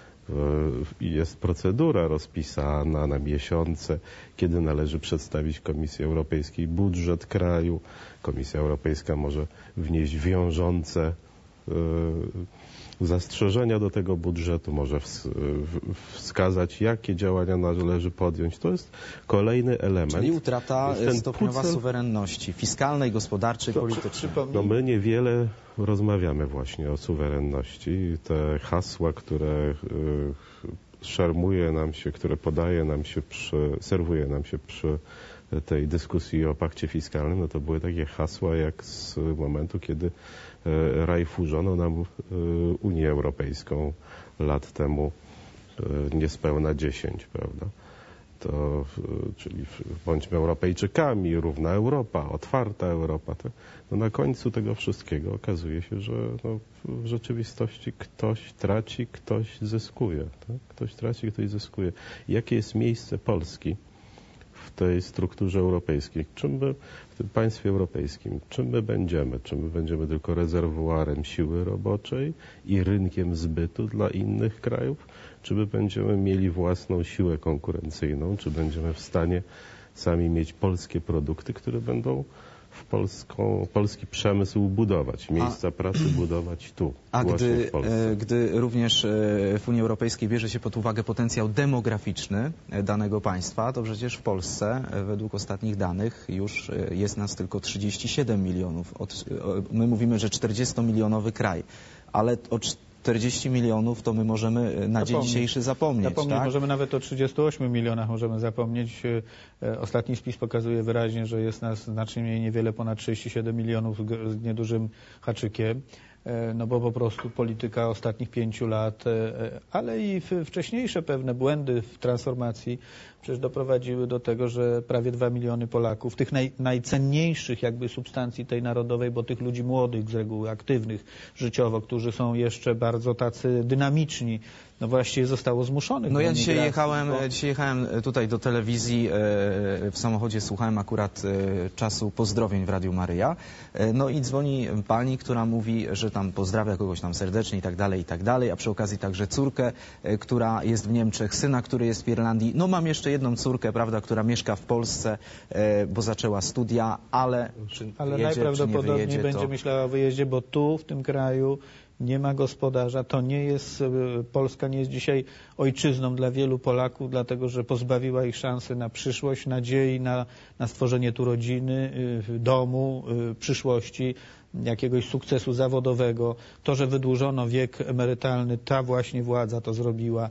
Jest procedura rozpisana na miesiące, kiedy należy przedstawić Komisji Europejskiej budżet kraju. Komisja Europejska może wnieść wiążące zastrzeżenia do tego budżetu, może wskazać, jakie działania należy podjąć. To jest kolejny element. Czyli utrata stopniowa pucel... suwerenności fiskalnej, gospodarczej, to, politycznej. No my niewiele rozmawiamy właśnie o suwerenności. Te hasła, które y, szermuje nam się, które podaje nam się, przy, serwuje nam się przy tej dyskusji o pakcie fiskalnym, no to były takie hasła jak z momentu, kiedy rajfurzono nam Unię Europejską lat temu niespełna dziesięć, prawda? To, czyli bądźmy Europejczykami, równa Europa, otwarta Europa. To, no na końcu tego wszystkiego okazuje się, że no, w rzeczywistości ktoś traci, ktoś zyskuje. Tak? Ktoś traci, ktoś zyskuje. Jakie jest miejsce Polski w tej strukturze europejskiej? Czym my, w tym państwie europejskim, czym my będziemy? Czy my będziemy tylko rezerwuarem siły roboczej i rynkiem zbytu dla innych krajów? Czy my będziemy mieli własną siłę konkurencyjną? Czy będziemy w stanie sami mieć polskie produkty, które będą w polską, polski przemysł budować, miejsca a, pracy budować tu, a właśnie gdy, w Polsce? Gdy również w Unii Europejskiej bierze się pod uwagę potencjał demograficzny danego państwa, to przecież w Polsce według ostatnich danych już jest nas tylko trzydzieści siedem milionów. Od, my mówimy, że czterdziestomilionowy kraj, ale o czterdzieści milionów to my możemy na zapomnieć. dzień dzisiejszy zapomnieć. Zapomnieć, tak? Możemy nawet o trzydziestu ośmiu milionach możemy zapomnieć. Ostatni spis pokazuje wyraźnie, że jest nas znacznie mniej, niewiele ponad trzydzieści siedem milionów z niedużym haczykiem. no bo po prostu polityka ostatnich pięciu lat, ale i wcześniejsze pewne błędy w transformacji przecież doprowadziły do tego, że prawie dwa miliony Polaków, tych naj, najcenniejszych jakby substancji tej narodowej, bo tych ludzi młodych z reguły, aktywnych życiowo, którzy są jeszcze bardzo tacy dynamiczni, no właściwie zostało zmuszonych. No ja dzisiaj migracji, jechałem, bo... dzisiaj jechałem tutaj do telewizji, w samochodzie słuchałem akurat czasu pozdrowień w Radiu Maryja, no i dzwoni pani, która mówi, że tam pozdrawia kogoś tam serdecznie i tak dalej, i tak dalej, a przy okazji także córkę, która jest w Niemczech, syna, który jest w Irlandii, no mam jeszcze jedną córkę, prawda, która mieszka w Polsce, bo zaczęła studia, ale czy ale wyjedzie, najprawdopodobniej czy nie wyjedzie, będzie to... myślała o wyjeździe, bo tu, w tym kraju nie ma gospodarza. To nie jest, Polska nie jest dzisiaj ojczyzną dla wielu Polaków, dlatego że pozbawiła ich szansy na przyszłość, nadziei na, na stworzenie tu rodziny, domu, przyszłości, jakiegoś sukcesu zawodowego. To, że wydłużono wiek emerytalny, ta właśnie władza to zrobiła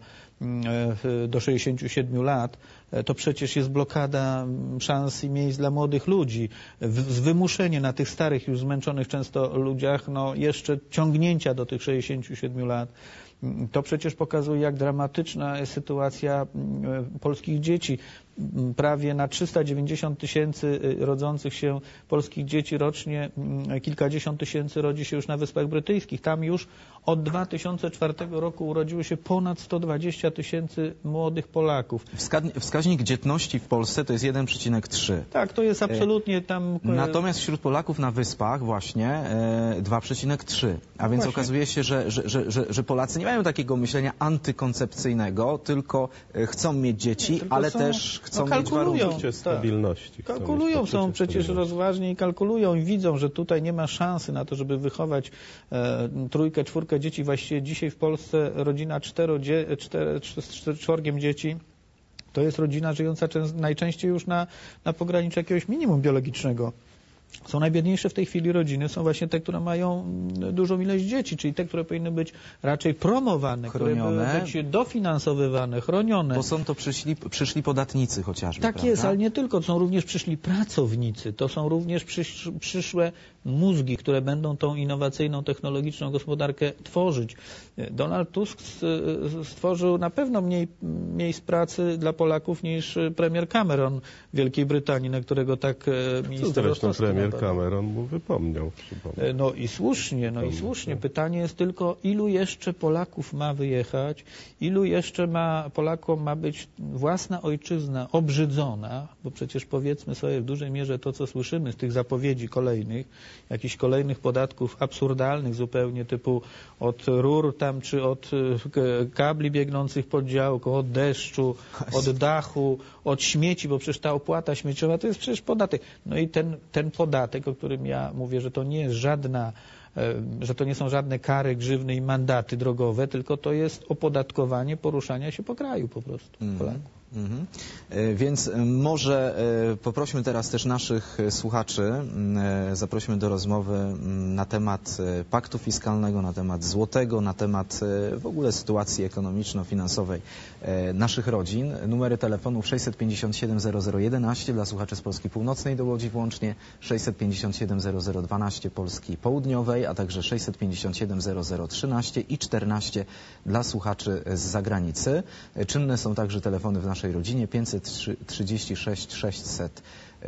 do sześćdziesięciu siedmiu lat, to przecież jest blokada szans i miejsc dla młodych ludzi. Wymuszenie na tych starych, już zmęczonych często ludziach, no jeszcze ciągnięcia do tych sześćdziesięciu siedmiu lat. To przecież pokazuje, jak dramatyczna jest sytuacja polskich dzieci. Prawie na trzysta dziewięćdziesiąt tysięcy rodzących się polskich dzieci rocznie, kilkadziesiąt tysięcy rodzi się już na Wyspach Brytyjskich. Tam już od dwa tysiące czwartego roku urodziło się ponad sto dwadzieścia tysięcy młodych Polaków. Wskaźnik dzietności w Polsce to jest jeden przecinek trzy. Tak, to jest absolutnie tam... Natomiast wśród Polaków na Wyspach właśnie dwa przecinek trzy. A więc właśnie. okazuje się, że, że, że, że, że Polacy nie mają takiego myślenia antykoncepcyjnego, tylko chcą mieć dzieci, tylko ale są... też chcą no, mieć warunki stabilności. Tak. Kalkulują, są przecież rozważni i kalkulują i widzą, że tutaj nie ma szansy na to, żeby wychować e, trójkę, czwórkę dzieci. Właściwie dzisiaj w Polsce rodzina cztero, dzie, cztery, cztery, czworgiem dzieci to jest rodzina żyjąca częst, najczęściej już na, na pograniczu jakiegoś minimum biologicznego. Są najbiedniejsze w tej chwili rodziny, są właśnie te, które mają dużą ilość dzieci, czyli te, które powinny być raczej promowane, chronione, które powinny być dofinansowywane, chronione. Bo są to przyszli, przyszli podatnicy chociażby. Tak prawda? jest, ale nie tylko, to są również przyszli pracownicy, to są również przysz, przyszłe mózgi, które będą tą innowacyjną, technologiczną gospodarkę tworzyć. Donald Tusk stworzył na pewno mniej miejsc pracy dla Polaków niż premier Cameron Wielkiej Brytanii, na którego tak minister Zresztą premier Cameron mu wypomniał. Przypomnę. No i słusznie, no i słusznie. Pytanie jest tylko, ilu jeszcze Polaków ma wyjechać, ilu jeszcze ma Polakom ma być własna ojczyzna obrzydzona, bo przecież powiedzmy sobie w dużej mierze to, co słyszymy z tych zapowiedzi kolejnych, jakichś kolejnych podatków absurdalnych zupełnie, typu od rur tam, czy od kabli biegnących pod działką, od deszczu, od dachu, od śmieci, bo przecież ta opłata śmieciowa to jest przecież podatek. No i ten, ten podatek, o którym ja mówię, że to nie jest żadna, że to nie są żadne kary, grzywny i mandaty drogowe, tylko to jest opodatkowanie poruszania się po kraju po prostu mm. Polaków. Mhm. Więc może poprośmy teraz też naszych słuchaczy, zaprosimy do rozmowy na temat paktu fiskalnego, na temat złotego, na temat w ogóle sytuacji ekonomiczno-finansowej naszych rodzin. Numery telefonów sześćset pięćdziesiąt siedem zero zero jedenaście dla słuchaczy z Polski Północnej do Łodzi włącznie, sześćset pięćdziesiąt siedem zero zero dwanaście Polski Południowej, a także sześćset pięćdziesiąt siedem zero zero trzynaście i czternaście dla słuchaczy z zagranicy. Czynne są także telefony w naszej rodzinie pięćset trzydzieści sześć sześćset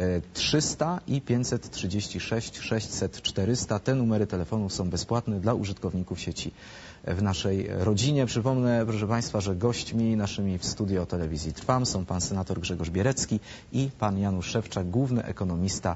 trzysta i pięćset trzydzieści sześć sześćset czterysta. Te numery telefonów są bezpłatne dla użytkowników sieci w naszej rodzinie. Przypomnę, proszę Państwa, że gośćmi naszymi w studio telewizji Trwam są pan senator Grzegorz Bierecki i pan Janusz Szewczak, główny ekonomista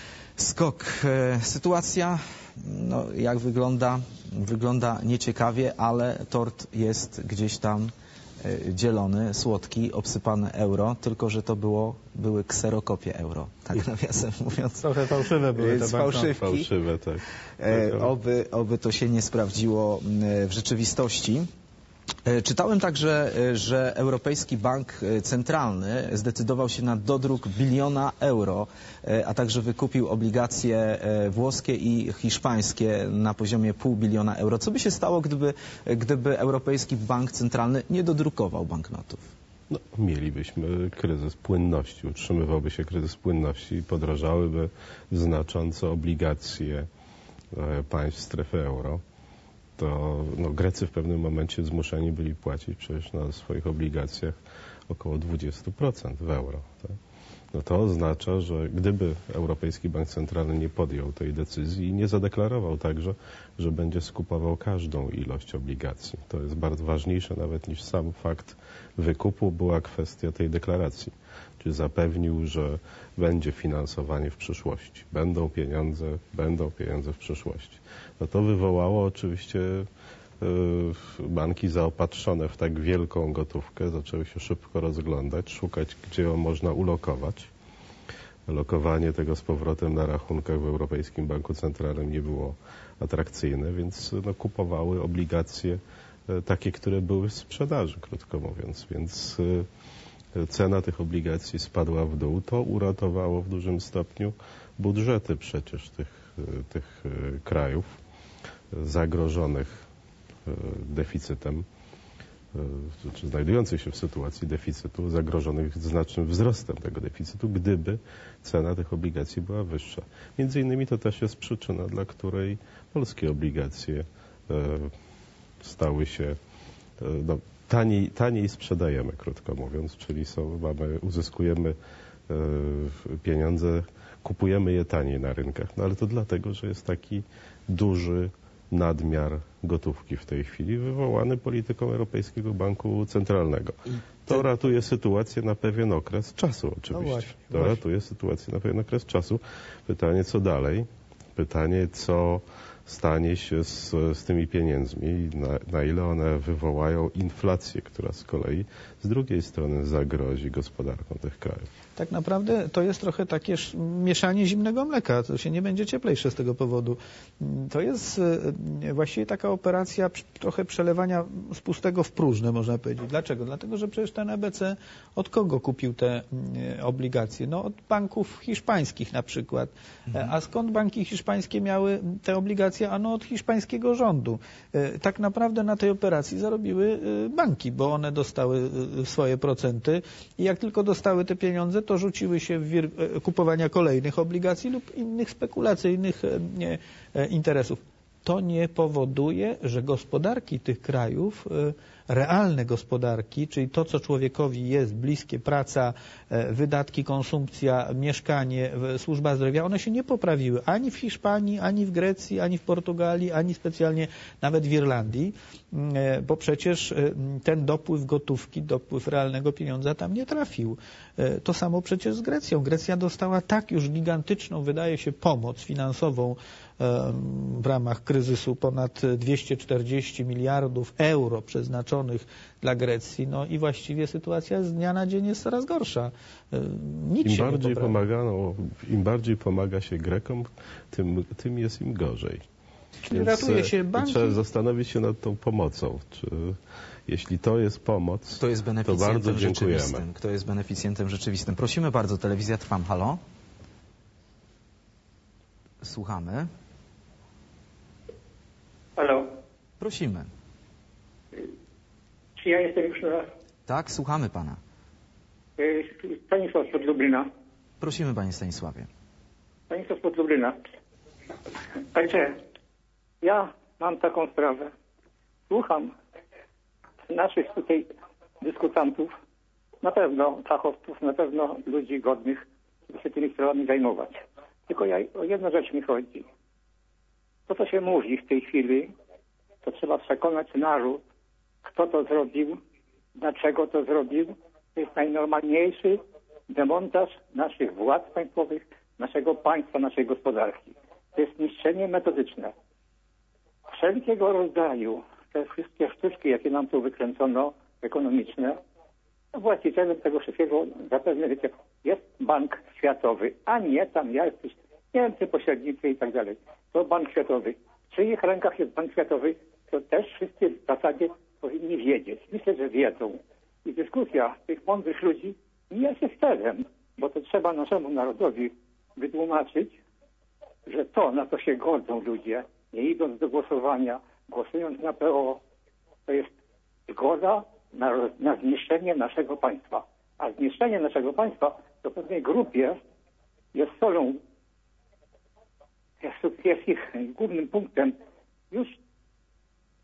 SKOK. Sytuacja, no, jak wygląda? Wygląda nieciekawie, ale tort jest gdzieś tam dzielony, słodki, obsypany euro, tylko że to było, były kserokopie euro, tak nawiasem mówiąc. Trochę fałszywe były te fałszywki. Fałszywe, tak. E, oby, oby to się nie sprawdziło w rzeczywistości. Czytałem także, że Europejski Bank Centralny zdecydował się na dodruk biliona euro, a także wykupił obligacje włoskie i hiszpańskie na poziomie pół biliona euro. Co by się stało, gdyby, gdyby Europejski Bank Centralny nie dodrukował banknotów? No, mielibyśmy kryzys płynności, utrzymywałby się kryzys płynności i podrożałyby znacząco obligacje państw strefy euro. to no, Grecy w pewnym momencie zmuszeni byli płacić przecież na swoich obligacjach około dwadzieścia procent w euro. Tak? No to oznacza, że gdyby Europejski Bank Centralny nie podjął tej decyzji i nie zadeklarował także, że będzie skupował każdą ilość obligacji, to jest bardzo ważniejsze nawet niż sam fakt wykupu, była kwestia tej deklaracji. Czyli zapewnił, że będzie finansowanie w przyszłości. Będą pieniądze, będą pieniądze w przyszłości. No to wywołało oczywiście banki zaopatrzone w tak wielką gotówkę zaczęły się szybko rozglądać, szukać, gdzie ją można ulokować. Lokowanie tego z powrotem na rachunkach w Europejskim Banku Centralnym nie było atrakcyjne, więc no, kupowały obligacje takie, które były w sprzedaży, krótko mówiąc. Więc cena tych obligacji spadła w dół. To uratowało w dużym stopniu budżety przecież tych, tych krajów zagrożonych deficytem, czy znajdujących się w sytuacji deficytu, zagrożonych znacznym wzrostem tego deficytu, gdyby cena tych obligacji była wyższa. Między innymi to też jest przyczyna, dla której polskie obligacje stały się, no, taniej, taniej sprzedajemy, krótko mówiąc, czyli są, mamy, uzyskujemy pieniądze, kupujemy je taniej na rynkach. No ale to dlatego, że jest taki duży nadmiar gotówki w tej chwili, wywołany polityką Europejskiego Banku Centralnego. To ratuje sytuację na pewien okres czasu oczywiście. No właśnie, to właśnie. ratuje sytuację na pewien okres czasu. Pytanie, co dalej? Pytanie, co stanie się z, z tymi pieniędzmi, na, na ile one wywołają inflację, która z kolei z drugiej strony zagrozi gospodarką tych krajów. Tak naprawdę to jest trochę takie mieszanie zimnego mleka, to się nie będzie cieplejsze z tego powodu. To jest właściwie taka operacja trochę przelewania z pustego w próżne, można powiedzieć. Dlaczego? Dlatego, że przecież ten E B C od kogo kupił te obligacje? No od banków hiszpańskich na przykład. Mhm. A skąd banki hiszpańskie miały te obligacje? Ano od hiszpańskiego rządu. Tak naprawdę na tej operacji zarobiły banki, bo one dostały swoje procenty i jak tylko dostały te pieniądze, to rzuciły się w wir kupowania kolejnych obligacji lub innych spekulacyjnych nie, interesów. To nie powoduje, że gospodarki tych krajów, realne gospodarki, czyli to, co człowiekowi jest bliskie, praca, wydatki, konsumpcja, mieszkanie, służba zdrowia, one się nie poprawiły ani w Hiszpanii, ani w Grecji, ani w Portugalii, ani specjalnie nawet w Irlandii, bo przecież ten dopływ gotówki, dopływ realnego pieniądza tam nie trafił. To samo przecież z Grecją. Grecja dostała tak już gigantyczną, wydaje się, pomoc finansową w ramach kryzysu, ponad dwieście czterdzieści miliardów euro przeznaczonych dla Grecji, no i właściwie sytuacja z dnia na dzień jest coraz gorsza. Nic Im się bardziej nie pomagano, im bardziej pomaga się Grekom, tym, tym jest im gorzej. Czyli ratuje się banki. Trzeba zastanowić się nad tą pomocą. Czy, jeśli to jest pomoc, Kto jest to bardzo beneficjentem dziękujemy. rzeczywistym? Kto jest beneficjentem rzeczywistym? Prosimy bardzo, telewizja Trwam, halo? Słuchamy. Halo. Prosimy. Czy ja jestem już na... Tak, słuchamy pana. Stanisław spod Lublina. Prosimy, panie Stanisławie. Stanisław spod Lublina. Także ja mam taką sprawę. Słucham naszych tutaj dyskutantów, na pewno fachowców, na pewno ludzi godnych, żeby się tymi sprawami zajmować. Tylko ja, o jedną rzecz mi chodzi. To, co się mówi w tej chwili, to trzeba przekonać naród, kto to zrobił, dlaczego to zrobił. To jest najnormalniejszy demontaż naszych władz państwowych, naszego państwa, naszej gospodarki. To jest niszczenie metodyczne. Wszelkiego rodzaju te wszystkie sztuczki, jakie nam tu wykręcono, ekonomiczne, no właścicielem tego wszystkiego zapewne, wiecie, jest Bank Światowy, a nie tam jacyś Niemcy, pośrednicy i tak dalej. To Bank Światowy. W czyich rękach jest Bank Światowy, to też wszyscy w zasadzie powinni wiedzieć. Myślę, że wiedzą. I dyskusja tych mądrych ludzi nie jest celem, bo to trzeba naszemu narodowi wytłumaczyć, że to, na co się godzą ludzie, nie idąc do głosowania, głosując na P O, to jest zgoda na, na zniszczenie naszego państwa. A zniszczenie naszego państwa to w pewnej grupie jest solą, jest, jest ich głównym punktem już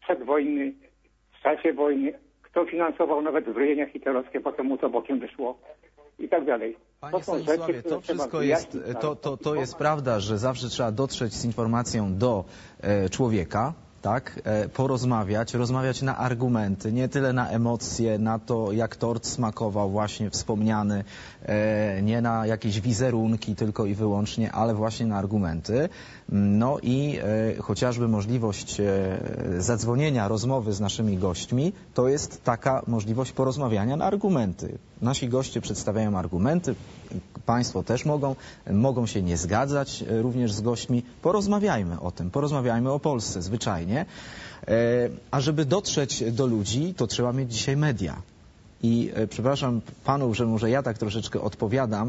przed wojny, w czasie wojny, kto finansował nawet zbrojenia hitlerowskie, potem mu to bokiem wyszło i tak dalej. Panie Stanisławie, to wszystko jest, to, to, to jest prawda, że zawsze trzeba dotrzeć z informacją do e, człowieka, tak, e, porozmawiać, rozmawiać na argumenty, nie tyle na emocje, na to, jak tort smakował właśnie wspomniany, e, nie na jakieś wizerunki tylko i wyłącznie, ale właśnie na argumenty. No i e, chociażby możliwość e, zadzwonienia, rozmowy z naszymi gośćmi, to jest taka możliwość porozmawiania na argumenty. Nasi goście przedstawiają argumenty, Państwo też mogą, mogą się nie zgadzać również z gośćmi. Porozmawiajmy o tym, porozmawiajmy o Polsce zwyczajnie. A żeby dotrzeć do ludzi, to trzeba mieć dzisiaj media. I e, przepraszam panów, że może ja tak troszeczkę odpowiadam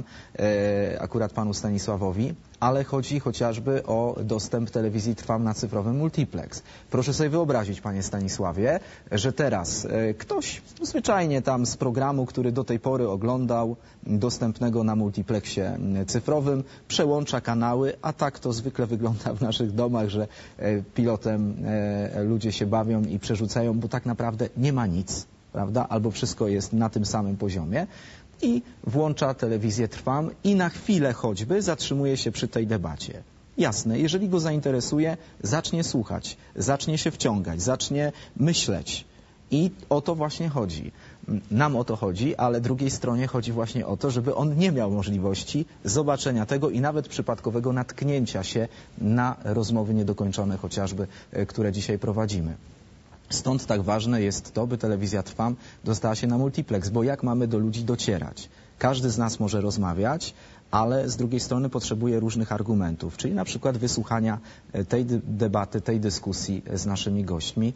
e, akurat panu Stanisławowi, ale chodzi chociażby o dostęp telewizji Trwam na cyfrowy multiplex. Proszę sobie wyobrazić, panie Stanisławie, że teraz e, ktoś zwyczajnie tam z programu, który do tej pory oglądał, dostępnego na multiplexie cyfrowym, przełącza kanały, a tak to zwykle wygląda w naszych domach, że e, pilotem e, ludzie się bawią i przerzucają, bo tak naprawdę nie ma nic, prawda? Albo wszystko jest na tym samym poziomie i włącza telewizję Trwam i na chwilę choćby zatrzymuje się przy tej debacie. Jasne, jeżeli go zainteresuje, zacznie słuchać, zacznie się wciągać, zacznie myśleć. I o to właśnie chodzi. Nam o to chodzi, ale drugiej stronie chodzi właśnie o to, żeby on nie miał możliwości zobaczenia tego i nawet przypadkowego natknięcia się na rozmowy niedokończone chociażby, które dzisiaj prowadzimy. Stąd tak ważne jest to, by telewizja Trwam dostała się na multiplex, bo jak mamy do ludzi docierać? Każdy z nas może rozmawiać, ale z drugiej strony potrzebuje różnych argumentów, czyli na przykład wysłuchania tej debaty, tej dyskusji z naszymi gośćmi.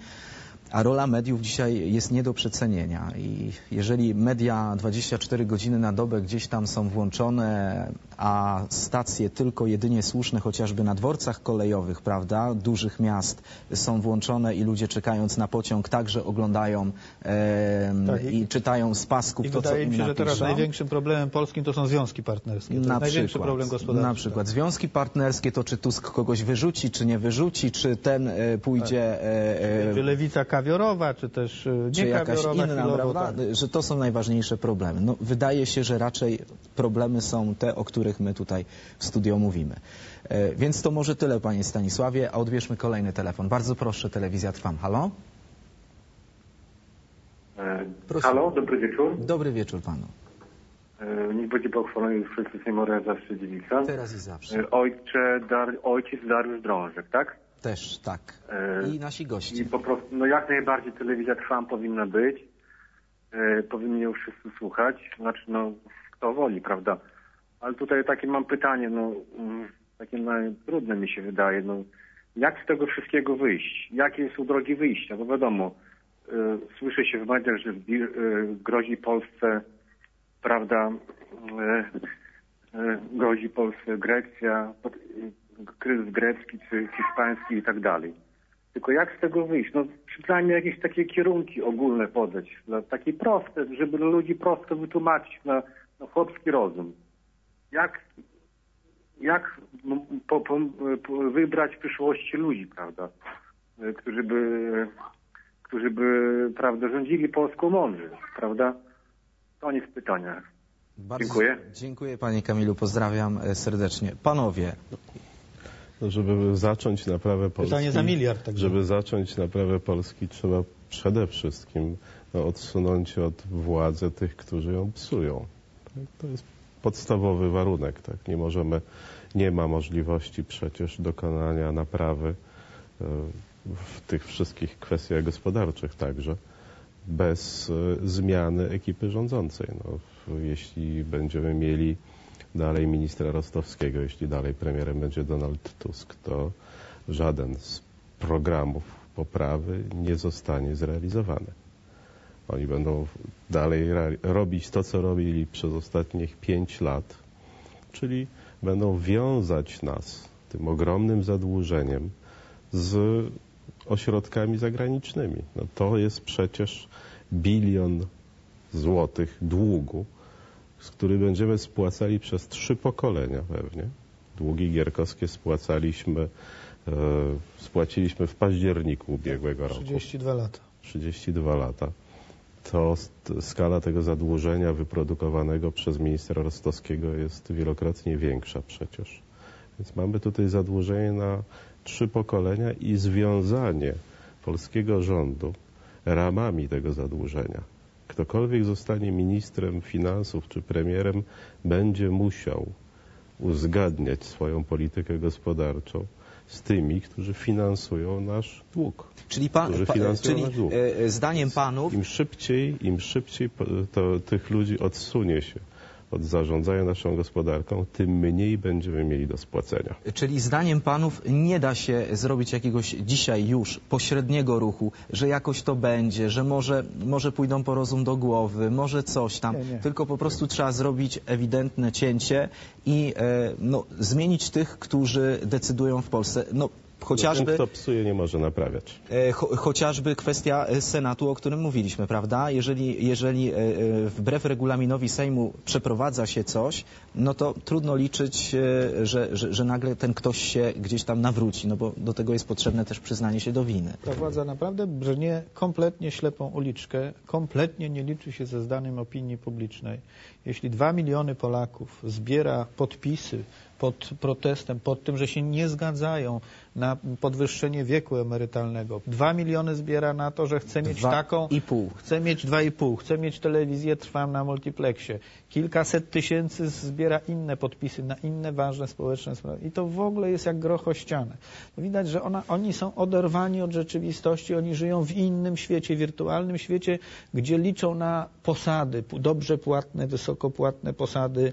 A rola mediów dzisiaj jest nie do przecenienia i jeżeli media dwadzieścia cztery godziny na dobę gdzieś tam są włączone, a stacje tylko jedynie słuszne chociażby na dworcach kolejowych, prawda, dużych miast są włączone i ludzie czekając na pociąg także oglądają e, tak, i, i czytają z pasków i to, co wydaje im mi się, że teraz napiszą. największy problemem polskim to są związki partnerskie. To na jest największy przykład, problem gospodarczy. Na przykład tak. Związki partnerskie to czy Tusk kogoś wyrzuci, czy nie wyrzuci, czy ten e, pójdzie... E, e, czy lewica kawiorowa, czy też nie czy jakaś kawiorowa, inna, chwilowo, prawda? tak. Że to są najważniejsze problemy. No, wydaje się, że raczej problemy są te, o których my tutaj w studio mówimy. E, więc to może tyle, panie Stanisławie, a odbierzmy kolejny telefon. Bardzo proszę, telewizja Trwam. Halo? E, halo, dobry wieczór. Dobry wieczór panu. E, niech będzie pochwalony Chrystus Sejmora zawsze dziewica. Teraz i zawsze. E, ojcze, Dar, ojciec Dariusz Drążek, tak? Też, tak. E, I nasi goście. I po prostu, no jak najbardziej telewizja Trwam powinna być. E, powinni ją wszyscy słuchać. Znaczy, no, kto woli, prawda? Ale tutaj takie mam pytanie, no, um, takie trudne mi się wydaje, no, jak z tego wszystkiego wyjść? Jakie są drogi wyjścia? No wiadomo, y, słyszy się w mediach, że y, grozi Polsce, prawda, y, y, grozi Polsce Grecja, pod, y, kryzys grecki czy hiszpański i tak dalej. Tylko jak z tego wyjść? No, przynajmniej jakieś takie kierunki ogólne podać, dla, takie proste, żeby dla ludzi prosto wytłumaczyć na, na chłopski rozum. Jak, jak po, po, po wybrać w przyszłości ludzi, prawda, którzy by, którzy by, prawda, rządzili Polską mądrze, prawda? Koniec pytania. Bardzo dziękuję. Dziękuję panie Kamilu, pozdrawiam serdecznie. Panowie. No, żeby zacząć naprawę Polski, pytanie za miliard, tak żeby zacząć naprawę Polski, trzeba przede wszystkim no, odsunąć od władzy tych, którzy ją psują. To jest podstawowy warunek, tak? Nie możemy, nie ma możliwości przecież dokonania naprawy w tych wszystkich kwestiach gospodarczych także bez zmiany ekipy rządzącej. No, jeśli będziemy mieli dalej ministra Rostowskiego, jeśli dalej premierem będzie Donald Tusk, to żaden z programów poprawy nie zostanie zrealizowany. Oni będą dalej robić to, co robili przez ostatnich pięć lat, czyli będą wiązać nas tym ogromnym zadłużeniem z ośrodkami zagranicznymi. No to jest przecież bilion złotych długu, z który będziemy spłacali przez trzy pokolenia pewnie. Długi gierkowskie spłacaliśmy spłaciliśmy w październiku ubiegłego roku. trzydzieści dwa lata. trzydzieści dwa lata. To skala tego zadłużenia wyprodukowanego przez ministra Rostowskiego jest wielokrotnie większa przecież. Więc mamy tutaj zadłużenie na trzy pokolenia i związanie polskiego rządu ramami tego zadłużenia. Ktokolwiek zostanie ministrem finansów czy premierem, będzie musiał uzgadniać swoją politykę gospodarczą z tymi, którzy finansują nasz dług. Czyli, pan, pa, czyli e, zdaniem panów... Im szybciej, im szybciej to, tych ludzi odsunie się od zarządzania naszą gospodarką, tym mniej będziemy mieli do spłacenia. Czyli zdaniem panów nie da się zrobić jakiegoś dzisiaj już pośredniego ruchu, że jakoś to będzie, że może, może pójdą po rozum do głowy, może coś tam, nie, nie. Tylko po prostu trzeba zrobić ewidentne cięcie i e, no, zmienić tych, którzy decydują w Polsce. No, Chociażby, ten, kto psuje, nie może naprawiać. E, cho, chociażby kwestia Senatu, o którym mówiliśmy, prawda? Jeżeli, jeżeli e, wbrew regulaminowi Sejmu przeprowadza się coś, no to trudno liczyć, e, że, że, że nagle ten ktoś się gdzieś tam nawróci, no bo do tego jest potrzebne też przyznanie się do winy. Ta władza naprawdę brnie kompletnie ślepą uliczkę, kompletnie nie liczy się ze zdaniem opinii publicznej. Jeśli dwa miliony Polaków zbiera podpisy pod protestem, pod tym, że się nie zgadzają na podwyższenie wieku emerytalnego. Dwa miliony zbiera na to, że chce mieć dwa taką... i pół. Chce mieć dwa i pół. Chce mieć telewizję trwam na multiplexie. Kilkaset tysięcy zbiera inne podpisy na inne ważne społeczne sprawy. I to w ogóle jest jak groch o ścianę. Widać, że ona, oni są oderwani od rzeczywistości. Oni żyją w innym świecie, wirtualnym świecie, gdzie liczą na posady, dobrze płatne, wysoko płatne posady,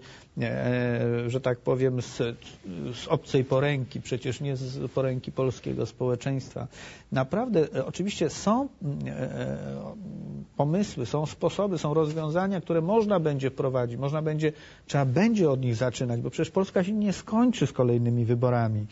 e, że tak powiem, z, z obcej poręki, przecież nie z poręki polskiego społeczeństwa. Naprawdę, e, oczywiście są e, pomysły, są sposoby, są rozwiązania, które można będzie wprowadzić, można będzie, trzeba będzie od nich zaczynać, bo przecież Polska się nie skończy z kolejnymi wyborami.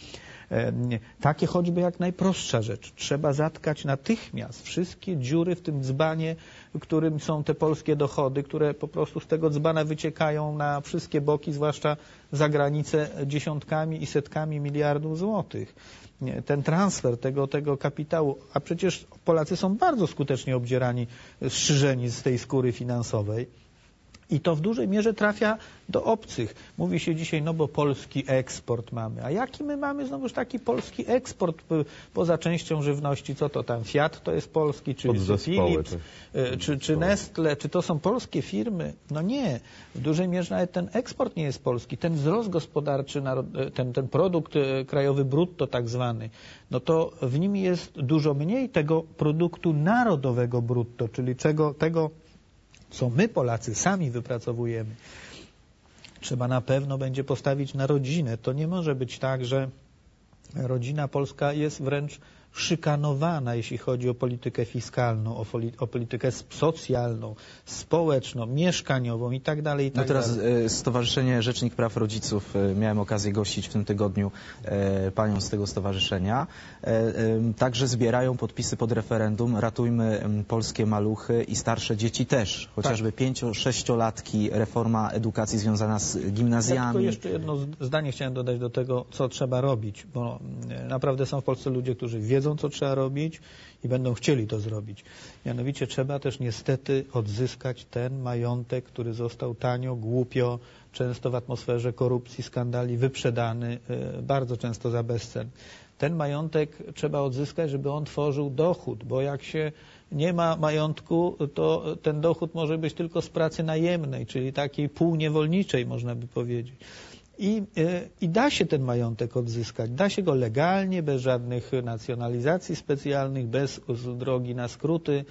Takie choćby jak najprostsza rzecz. Trzeba zatkać natychmiast wszystkie dziury w tym dzbanie, w którym są te polskie dochody, które po prostu z tego dzbana wyciekają na wszystkie boki, zwłaszcza za granicę dziesiątkami i setkami miliardów złotych. Ten transfer tego, tego kapitału, a przecież Polacy są bardzo skutecznie obdzierani, strzyżeni z tej skóry finansowej. I to w dużej mierze trafia do obcych. Mówi się dzisiaj, no bo polski eksport mamy. A jaki my mamy znowuż taki polski eksport poza częścią żywności? Co to tam? Fiat to jest polski, czy Philips, czy, czy Nestle, czy to są polskie firmy? No nie. W dużej mierze nawet ten eksport nie jest polski. Ten wzrost gospodarczy, ten, ten produkt krajowy brutto tak zwany, no to w nim jest dużo mniej tego produktu narodowego brutto, czyli czego, tego, co my Polacy sami wypracowujemy. Trzeba na pewno będzie postawić na rodzinę. To nie może być tak, że rodzina polska jest wręcz szykanowana, jeśli chodzi o politykę fiskalną, o, o politykę socjalną, społeczną, mieszkaniową i tak dalej, i tak No teraz dalej. Stowarzyszenie Rzecznik Praw Rodziców, miałem okazję gościć w tym tygodniu panią z tego stowarzyszenia, także zbierają podpisy pod referendum Ratujmy polskie maluchy i starsze dzieci też, chociażby tak. pięcio-sześciolatki, reforma edukacji związana z gimnazjami. Ja tylko jeszcze jedno zdanie chciałem dodać do tego, co trzeba robić, bo naprawdę są w Polsce ludzie, którzy wiedzą, co trzeba robić i będą chcieli to zrobić. Mianowicie trzeba też niestety odzyskać ten majątek, który został tanio, głupio, często w atmosferze korupcji, skandali wyprzedany, bardzo często za bezcen. Ten majątek trzeba odzyskać, żeby on tworzył dochód, bo jak się nie ma majątku, to ten dochód może być tylko z pracy najemnej, czyli takiej półniewolniczej, można by powiedzieć. I, I da się ten majątek odzyskać. Da się go legalnie, bez żadnych nacjonalizacji specjalnych, bez drogi na skróty.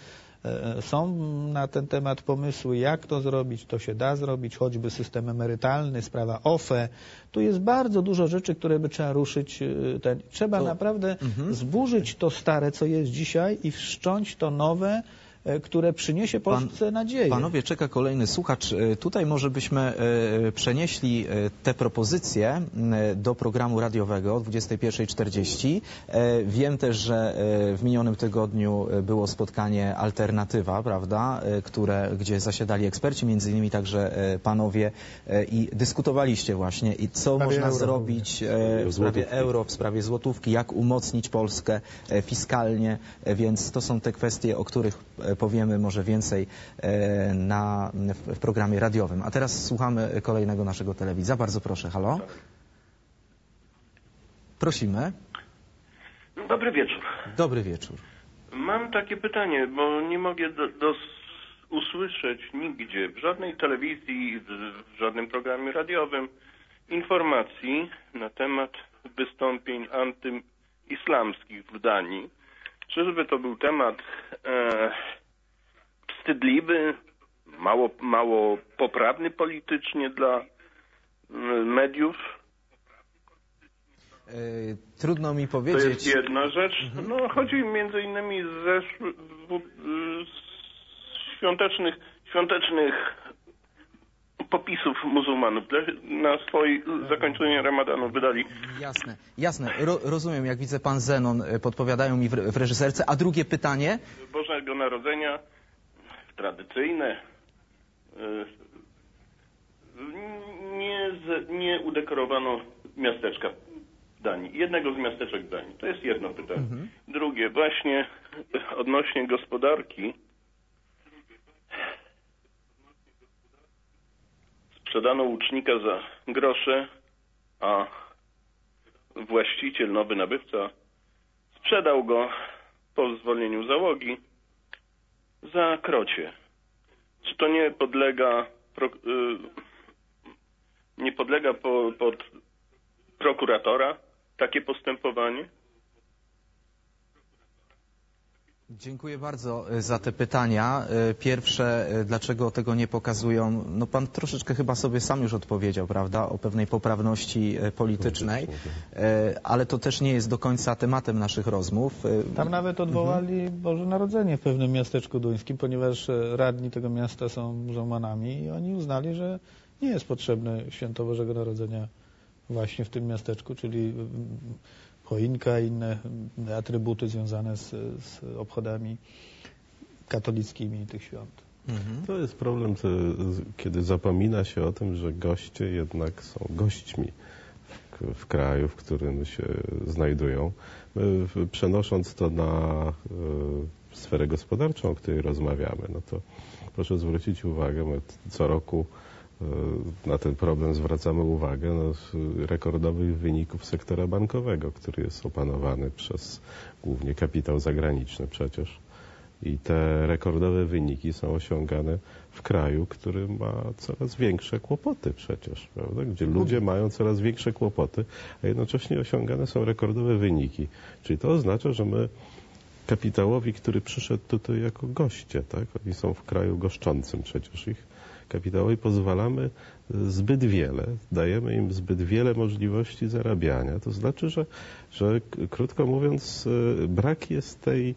Są na ten temat pomysły, jak to zrobić. To się da zrobić, choćby system emerytalny, sprawa O F E. Tu jest bardzo dużo rzeczy, które by trzeba ruszyć. Ten. Trzeba to, naprawdę mhm. zburzyć to stare, co jest dzisiaj i wszcząć to nowe, które przyniesie Polsce Pan, nadzieję. Panowie, czeka kolejny słuchacz. Tutaj może byśmy przenieśli te propozycje do programu radiowego o dwudziestej pierwszej czterdzieści. Wiem też, że w minionym tygodniu było spotkanie Alternatywa, prawda, które, gdzie zasiadali eksperci, między innymi także panowie, i dyskutowaliście właśnie, i co Sprawie można euro. zrobić w sprawie euro, w sprawie złotówki, jak umocnić Polskę fiskalnie, więc to są te kwestie, o których powiemy może więcej na, w programie radiowym. A teraz słuchamy kolejnego naszego telewidza. Bardzo proszę, halo. Prosimy. Dobry wieczór. Dobry wieczór. Mam takie pytanie, bo nie mogę do, do usłyszeć nigdzie, w żadnej telewizji, w, w żadnym programie radiowym informacji na temat wystąpień antyislamskich w Danii. Czyżby to był temat e, wstydliwy, mało, mało poprawny politycznie dla e, mediów? Yy, trudno mi To powiedzieć. jest jedna rzecz. No, chodzi między innymi ze sz- w- z świątecznych, świątecznych popisów muzułmanów. Na swoje zakończenie Ramadanu wydali. Jasne, jasne. Ro, rozumiem, jak widzę, pan Zenon podpowiadają mi w, w reżyserce. A drugie pytanie? Bożego Narodzenia, tradycyjne, nie, z, nie udekorowano miasteczka w Danii. Jednego z miasteczek w Danii. To jest jedno pytanie. Mhm. Drugie, właśnie odnośnie gospodarki. Sprzedano łucznika za grosze, a właściciel, nowy nabywca, sprzedał go po zwolnieniu załogi za krocie. Czy to nie podlega, pro, yy, nie podlega po, pod prokuratora takie postępowanie? Dziękuję bardzo za te pytania. Pierwsze, dlaczego tego nie pokazują? No pan troszeczkę chyba sobie sam już odpowiedział, prawda, o pewnej poprawności politycznej, ale to też nie jest do końca tematem naszych rozmów. Tam nawet odwołali mhm. Boże Narodzenie w pewnym miasteczku duńskim, ponieważ radni tego miasta są muzułmanami i oni uznali, że nie jest potrzebne święto Bożego Narodzenia właśnie w tym miasteczku, czyli choinka i inne atrybuty związane z, z obchodami katolickimi tych świąt. Mhm. To jest problem, kiedy zapomina się o tym, że goście jednak są gośćmi w, w kraju, w którym się znajdują. My, przenosząc to na y, sferę gospodarczą, o której rozmawiamy, no to proszę zwrócić uwagę, my co roku na ten problem zwracamy uwagę, no, rekordowych wyników sektora bankowego, który jest opanowany przez głównie kapitał zagraniczny przecież. I te rekordowe wyniki są osiągane w kraju, który ma coraz większe kłopoty przecież, prawda? Gdzie ludzie mają coraz większe kłopoty, a jednocześnie osiągane są rekordowe wyniki. Czyli to oznacza, że my kapitałowi, który przyszedł tutaj jako goście, tak? Oni są w kraju goszczącym przecież ich kapitałowi pozwalamy zbyt wiele, dajemy im zbyt wiele możliwości zarabiania. To znaczy, że, że krótko mówiąc, brak jest tej,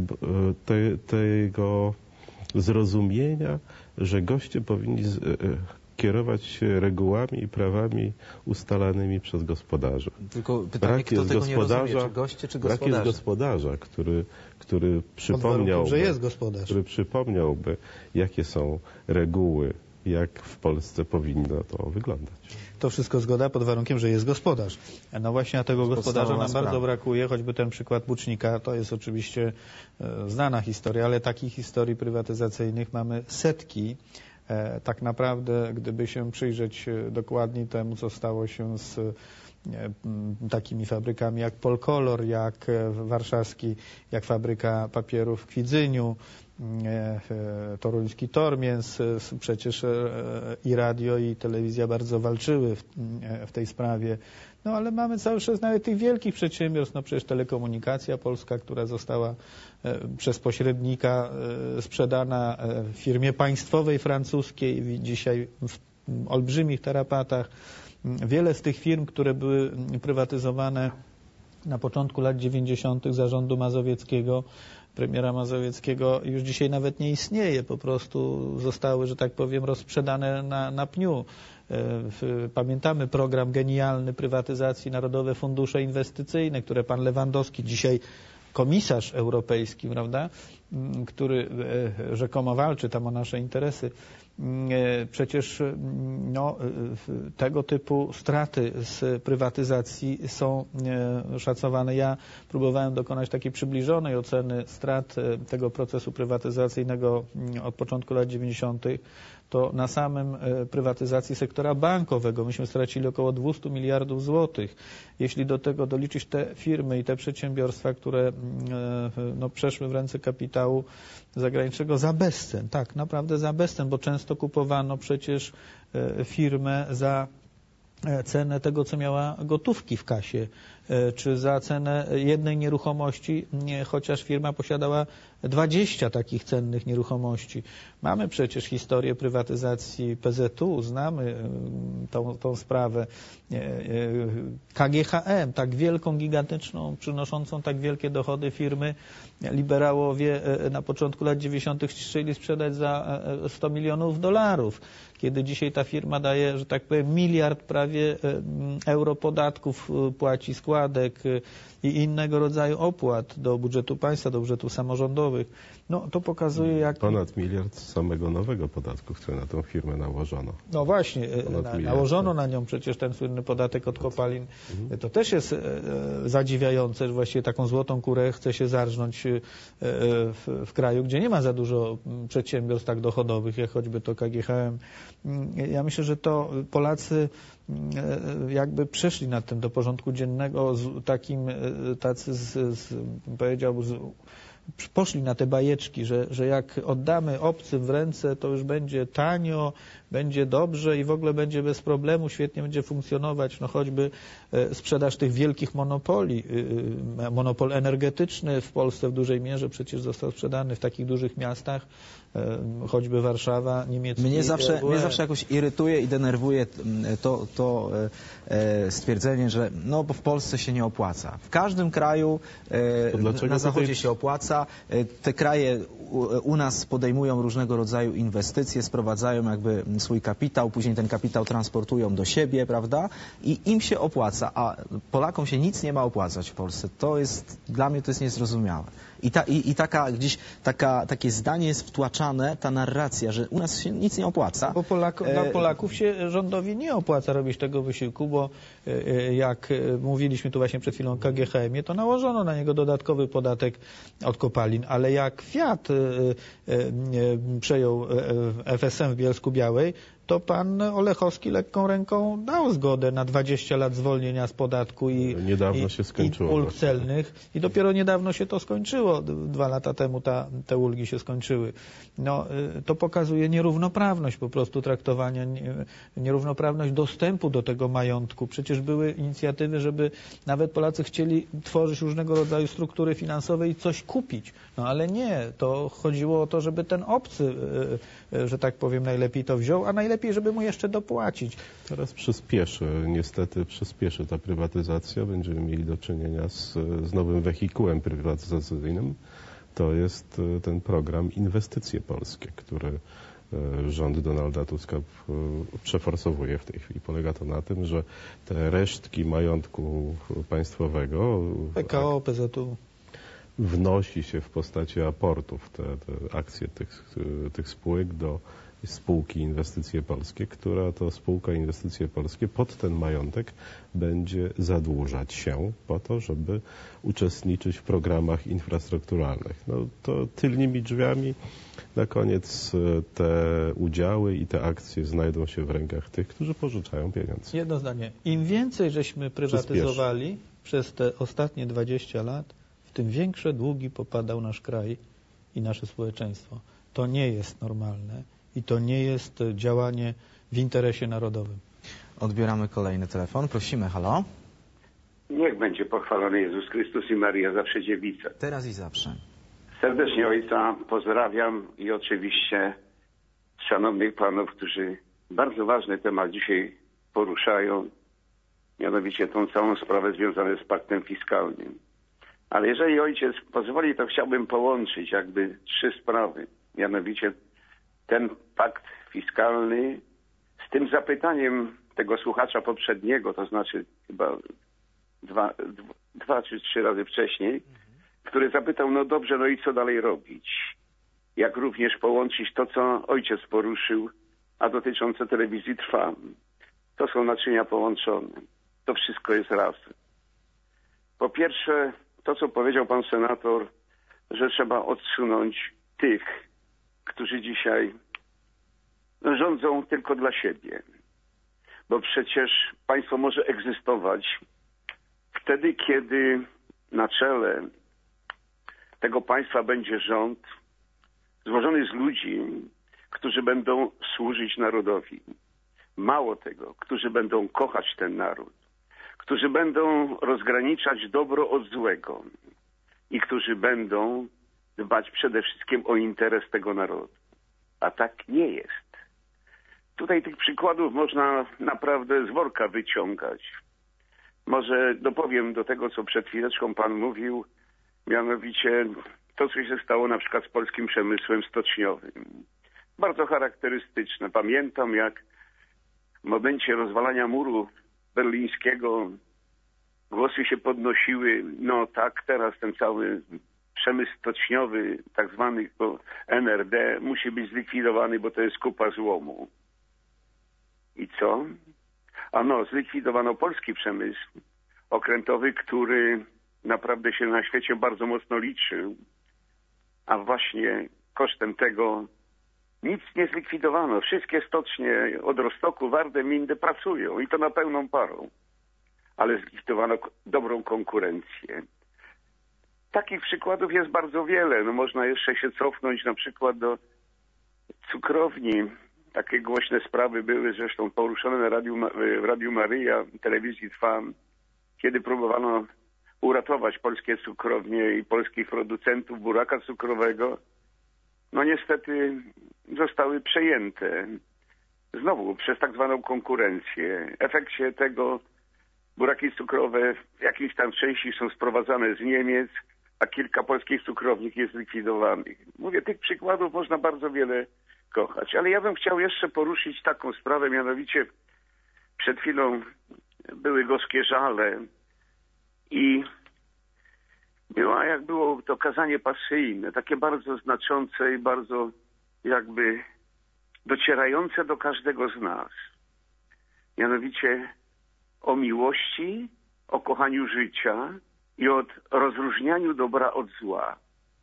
tej, tego zrozumienia, że goście powinni z, kierować się regułami i prawami ustalanymi przez gospodarzy. Tylko pytanie, brak kto jest tego gospodarza, nie rozumie, czy goście, czy brak gospodarze? jest gospodarza, który, który przypomniałby, warunkiem, że jest gospodarz. który przypomniałby, jakie są reguły, jak w Polsce powinno to wyglądać. To wszystko zgoda pod warunkiem, że jest gospodarz. No właśnie, a tego gospodarza nam sprawa. bardzo brakuje, choćby ten przykład Bucznika, to jest oczywiście e, znana historia, ale takich historii prywatyzacyjnych mamy setki. E, tak naprawdę, gdyby się przyjrzeć dokładniej temu, co stało się z e, takimi fabrykami jak Polkolor, jak warszawski, jak fabryka papierów w Kwidzyniu, toruński Tormięs, przecież i radio, i telewizja bardzo walczyły w, w tej sprawie. No ale mamy cały czas nawet tych wielkich przedsiębiorstw, no przecież Telekomunikacja Polska, która została przez pośrednika sprzedana firmie państwowej francuskiej, dzisiaj w olbrzymich tarapatach. Wiele z tych firm, które były prywatyzowane na początku lat dziewięćdziesiątych zarządu mazowieckiego, premiera Mazowieckiego już dzisiaj nawet nie istnieje. Po prostu zostały, że tak powiem, rozsprzedane na, na pniu. Pamiętamy program genialny prywatyzacji, Narodowe Fundusze Inwestycyjne, które pan Lewandowski, dzisiaj komisarz europejski, prawda, który rzekomo walczy tam o nasze interesy, przecież no, tego typu straty z prywatyzacji są szacowane. Ja próbowałem dokonać takiej przybliżonej oceny strat tego procesu prywatyzacyjnego od początku lat dziewięćdziesiątych. To na samym prywatyzacji sektora bankowego myśmy stracili około dwieście miliardów złotych. Jeśli do tego doliczyć te firmy i te przedsiębiorstwa, które no, przeszły w ręce kapitału zagranicznego za bezcen, tak, naprawdę za bezcen, bo często kupowano przecież firmę za cenę tego, co miała gotówki w kasie, czy za cenę jednej nieruchomości, chociaż firma posiadała dwadzieścia takich cennych nieruchomości. Mamy przecież historię prywatyzacji P Z U, znamy tą, tą sprawę. K G H M, tak wielką, gigantyczną, przynoszącą tak wielkie dochody firmy, liberałowie na początku lat dziewięćdziesiątych chcieli sprzedać za sto milionów dolarów. Kiedy dzisiaj ta firma daje, że tak powiem, miliard prawie euro podatków, płaci składek i innego rodzaju opłat do budżetu państwa, do budżetów samorządowych, no to pokazuje, jak... Ponad miliard samego nowego podatku, który na tę firmę nałożono. No właśnie, na, nałożono na nią przecież ten słynny podatek od kopalin. Mhm. To też jest e, zadziwiające, że właściwie taką złotą kurę chce się zarżnąć e, w, w kraju, gdzie nie ma za dużo przedsiębiorstw tak dochodowych, jak choćby to K G H M. Ja myślę, że to Polacy jakby przeszli nad tym do porządku dziennego z takim, tacy z, z, powiedziałbym, z, poszli na te bajeczki, że, że jak oddamy obcym w ręce, to już będzie tanio, będzie dobrze i w ogóle będzie bez problemu, świetnie będzie funkcjonować, no choćby sprzedaż tych wielkich monopoli. Monopol energetyczny w Polsce w dużej mierze przecież został sprzedany w takich dużych miastach, choćby Warszawa, niemiecki. Mnie zawsze, mnie zawsze jakoś irytuje i denerwuje to, to stwierdzenie, że no bo w Polsce się nie opłaca. W każdym kraju na zachodzie tutaj... się opłaca. Te kraje u, u nas podejmują różnego rodzaju inwestycje, sprowadzają jakby swój kapitał, później ten kapitał transportują do siebie, prawda? I im się opłaca, a Polakom się nic nie ma opłacać w Polsce. To jest, dla mnie to jest niezrozumiałe. I, ta, i, i taka gdzieś taka, takie zdanie jest wtłaczane, ta narracja, że u nas się nic nie opłaca. Bo Polako, dla Polaków się rządowi nie opłaca robić tego wysiłku, bo jak mówiliśmy tu właśnie przed chwilą o K G H M ie, to nałożono na niego dodatkowy podatek od kopalin, ale jak Fiat przejął F S M w Bielsku-Białej, to pan Olechowski lekką ręką dał zgodę na dwadzieścia lat zwolnienia z podatku i, niedawno i, się skończyło, i ulg celnych. I dopiero niedawno się to skończyło. Dwa lata temu ta, te ulgi się skończyły. No, to pokazuje nierównoprawność po prostu traktowania, nierównoprawność dostępu do tego majątku. Przecież były inicjatywy, żeby nawet Polacy chcieli tworzyć różnego rodzaju struktury finansowe i coś kupić. No ale nie. To chodziło o to, żeby ten obcy, że tak powiem, najlepiej to wziął, a najlepiej lepiej, żeby mu jeszcze dopłacić. Teraz przyspieszy, niestety przyspieszy ta prywatyzacja. Będziemy mieli do czynienia z, z nowym wehikułem prywatyzacyjnym. To jest ten program Inwestycje Polskie, który rząd Donalda Tuska przeforsowuje w tej chwili. Polega to na tym, że te resztki majątku państwowego, P K O, P Z U, wnosi się w postaci aportów, te, te akcje tych, tych spółek do spółki Inwestycje Polskie, która to spółka Inwestycje Polskie pod ten majątek będzie zadłużać się po to, żeby uczestniczyć w programach infrastrukturalnych. No to tylnymi drzwiami na koniec te udziały i te akcje znajdą się w rękach tych, którzy pożyczają pieniądze. Jedno zdanie. Im więcej żeśmy prywatyzowali przez te ostatnie dwadzieścia lat, tym większe długi popadał nasz kraj i nasze społeczeństwo. To nie jest normalne. I to nie jest działanie w interesie narodowym. Odbieramy kolejny telefon. Prosimy, halo. Niech będzie pochwalony Jezus Chrystus i Maria zawsze dziewica. Teraz i zawsze. Serdecznie Ojca pozdrawiam i oczywiście szanownych panów, którzy bardzo ważny temat dzisiaj poruszają, mianowicie tą całą sprawę związaną z paktem fiskalnym. Ale jeżeli ojciec pozwoli, to chciałbym połączyć jakby trzy sprawy. Mianowicie ten pakt fiskalny z tym zapytaniem tego słuchacza poprzedniego, to znaczy chyba dwa, dwa, dwa czy trzy razy wcześniej, który zapytał, no dobrze, no i co dalej robić? Jak również połączyć to, co ojciec poruszył, a dotyczące telewizji Trwam. To są naczynia połączone. To wszystko jest razem. Po pierwsze, to, co powiedział pan senator, że trzeba odsunąć tych, którzy dzisiaj rządzą tylko dla siebie. Bo przecież państwo może egzystować wtedy, kiedy na czele tego państwa będzie rząd złożony z ludzi, którzy będą służyć narodowi. Mało tego, którzy będą kochać ten naród, którzy będą rozgraniczać dobro od złego i którzy będą dbać przede wszystkim o interes tego narodu. A tak nie jest. Tutaj tych przykładów można naprawdę z worka wyciągać. Może dopowiem do tego, co przed chwileczką pan mówił, mianowicie to, co się stało na przykład z polskim przemysłem stoczniowym. Bardzo charakterystyczne. Pamiętam, jak w momencie rozwalania muru berlińskiego głosy się podnosiły, no tak, teraz ten cały przemysł stoczniowy, tak zwany N R D, musi być zlikwidowany, bo to jest kupa złomu. I co? Ano, zlikwidowano polski przemysł okrętowy, który naprawdę się na świecie bardzo mocno liczył, a właśnie kosztem tego nic nie zlikwidowano. Wszystkie stocznie od Rostoku, Wardę, Mindy pracują i to na pełną parą. Ale zlikwidowano dobrą konkurencję. Takich przykładów jest bardzo wiele. No można jeszcze się cofnąć na przykład do cukrowni. Takie głośne sprawy były zresztą poruszone na Radiu, w Radiu Maryja, telewizji Trwam, kiedy próbowano uratować polskie cukrownie i polskich producentów buraka cukrowego. No niestety zostały przejęte znowu przez tak zwaną konkurencję. W efekcie tego buraki cukrowe w jakiejś tam części są sprowadzane z Niemiec, a kilka polskich cukrowni jest zlikwidowanych. Mówię, tych przykładów można bardzo wiele kochać, ale ja bym chciał jeszcze poruszyć taką sprawę, mianowicie przed chwilą były gorzkie żale i było, jak było to kazanie pasyjne, takie bardzo znaczące i bardzo jakby docierające do każdego z nas. Mianowicie o miłości, o kochaniu życia i od rozróżnianiu dobra od zła.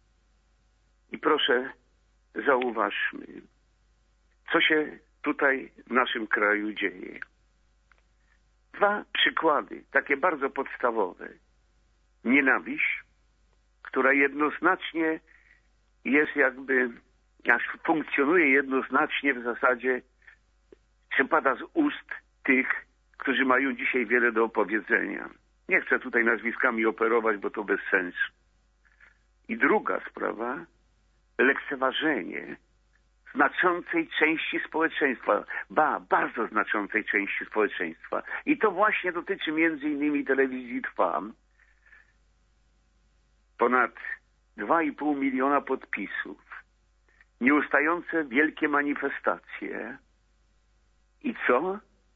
I proszę, zauważmy, co się tutaj w naszym kraju dzieje. Dwa przykłady, takie bardzo podstawowe. Nienawiść, która jednoznacznie jest jakby, aż funkcjonuje jednoznacznie w zasadzie, przypada z ust tych, którzy mają dzisiaj wiele do opowiedzenia. Nie chcę tutaj nazwiskami operować, bo to bez sensu. I druga sprawa, lekceważenie znaczącej części społeczeństwa, ba, bardzo znaczącej części społeczeństwa. I to właśnie dotyczy między innymi telewizji Trwam. Ponad dwa i pół miliona podpisów, nieustające wielkie manifestacje. I co?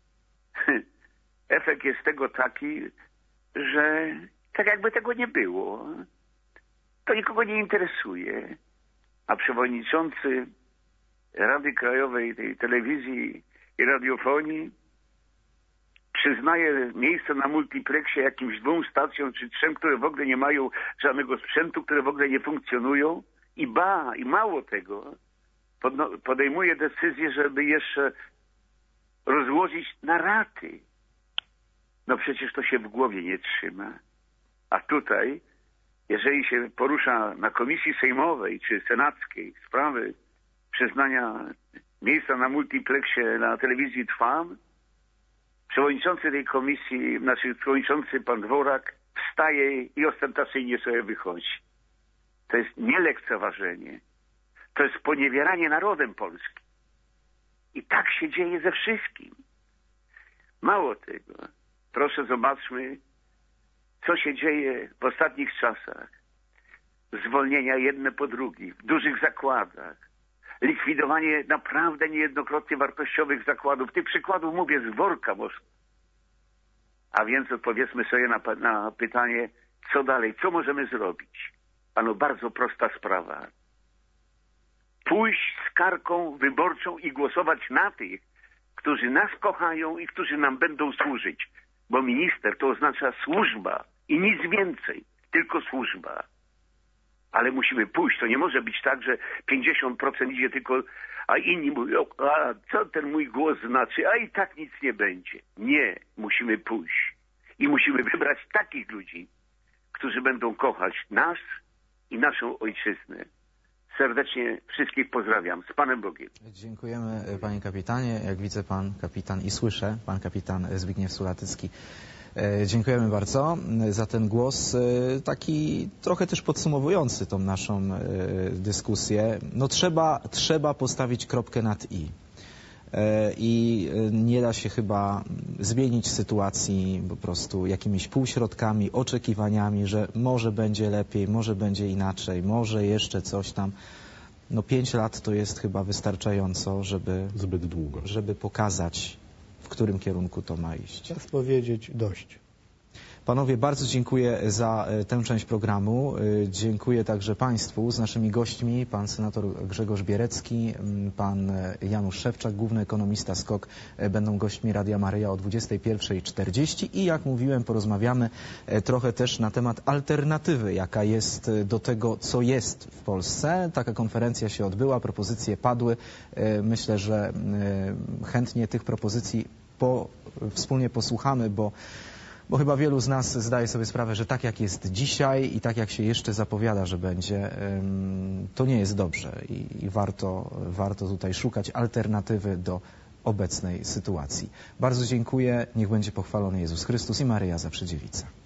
Efekt jest tego taki, że tak jakby tego nie było. To nikogo nie interesuje. A przewodniczący Rady Krajowej tej Telewizji i Radiofonii przyznaje miejsce na multiplexie jakimś dwóm stacjom czy trzem, które w ogóle nie mają żadnego sprzętu, które w ogóle nie funkcjonują. I ba, i mało tego, podejmuje decyzję, żeby jeszcze rozłożyć na raty. No przecież to się w głowie nie trzyma. A tutaj, jeżeli się porusza na komisji sejmowej czy senackiej sprawy przyznania miejsca na multiplexie na telewizji Trwam, przewodniczący tej komisji, znaczy przewodniczący pan Dworak wstaje i ostentacyjnie sobie wychodzi. To jest nie lekceważenie. To jest poniewieranie narodem polskim. I tak się dzieje ze wszystkim. Mało tego. Proszę zobaczmy, co się dzieje w ostatnich czasach. Zwolnienia jedne po drugich, w dużych zakładach. Likwidowanie naprawdę niejednokrotnie wartościowych zakładów. Tych przykładów mówię z worka można. A więc odpowiedzmy sobie na, na pytanie, co dalej, co możemy zrobić? Ano, bardzo prosta sprawa. Pójść z karką wyborczą i głosować na tych, którzy nas kochają i którzy nam będą służyć. Bo minister to oznacza służba i nic więcej, tylko służba. Ale musimy pójść. To nie może być tak, że pięćdziesiąt procent idzie tylko, a inni mówią, a co ten mój głos znaczy, a i tak nic nie będzie. Nie, musimy pójść. I musimy wybrać takich ludzi, którzy będą kochać nas i naszą ojczyznę. Serdecznie wszystkich pozdrawiam. Z Panem Bogiem. Dziękujemy, panie kapitanie. Jak widzę, pan kapitan i słyszę, pan kapitan Zbigniew Sulatycki. Dziękujemy bardzo za ten głos, taki trochę też podsumowujący tą naszą dyskusję. No trzeba, trzeba postawić kropkę nad i. I nie da się chyba zmienić sytuacji po prostu jakimiś półśrodkami, oczekiwaniami, że może będzie lepiej, może będzie inaczej, może jeszcze coś tam. No pięć lat to jest chyba wystarczająco, żeby, zbyt długo, żeby pokazać, w którym kierunku to ma iść. Czas powiedzieć dość. Panowie, bardzo dziękuję za tę część programu. Dziękuję także Państwu. Z naszymi gośćmi pan senator Grzegorz Bierecki, pan Janusz Szewczak, główny ekonomista S K O K, będą gośćmi Radia Maryja o dwudziestej pierwszej czterdzieści i jak mówiłem, porozmawiamy trochę też na temat alternatywy, jaka jest do tego, co jest w Polsce. Taka konferencja się odbyła, propozycje padły. Myślę, że chętnie tych propozycji po, wspólnie posłuchamy, bo Bo chyba wielu z nas zdaje sobie sprawę, że tak jak jest dzisiaj i tak jak się jeszcze zapowiada, że będzie, to nie jest dobrze i, i warto, warto tutaj szukać alternatywy do obecnej sytuacji. Bardzo dziękuję. Niech będzie pochwalony Jezus Chrystus i Maryja Zawsze Dziewica.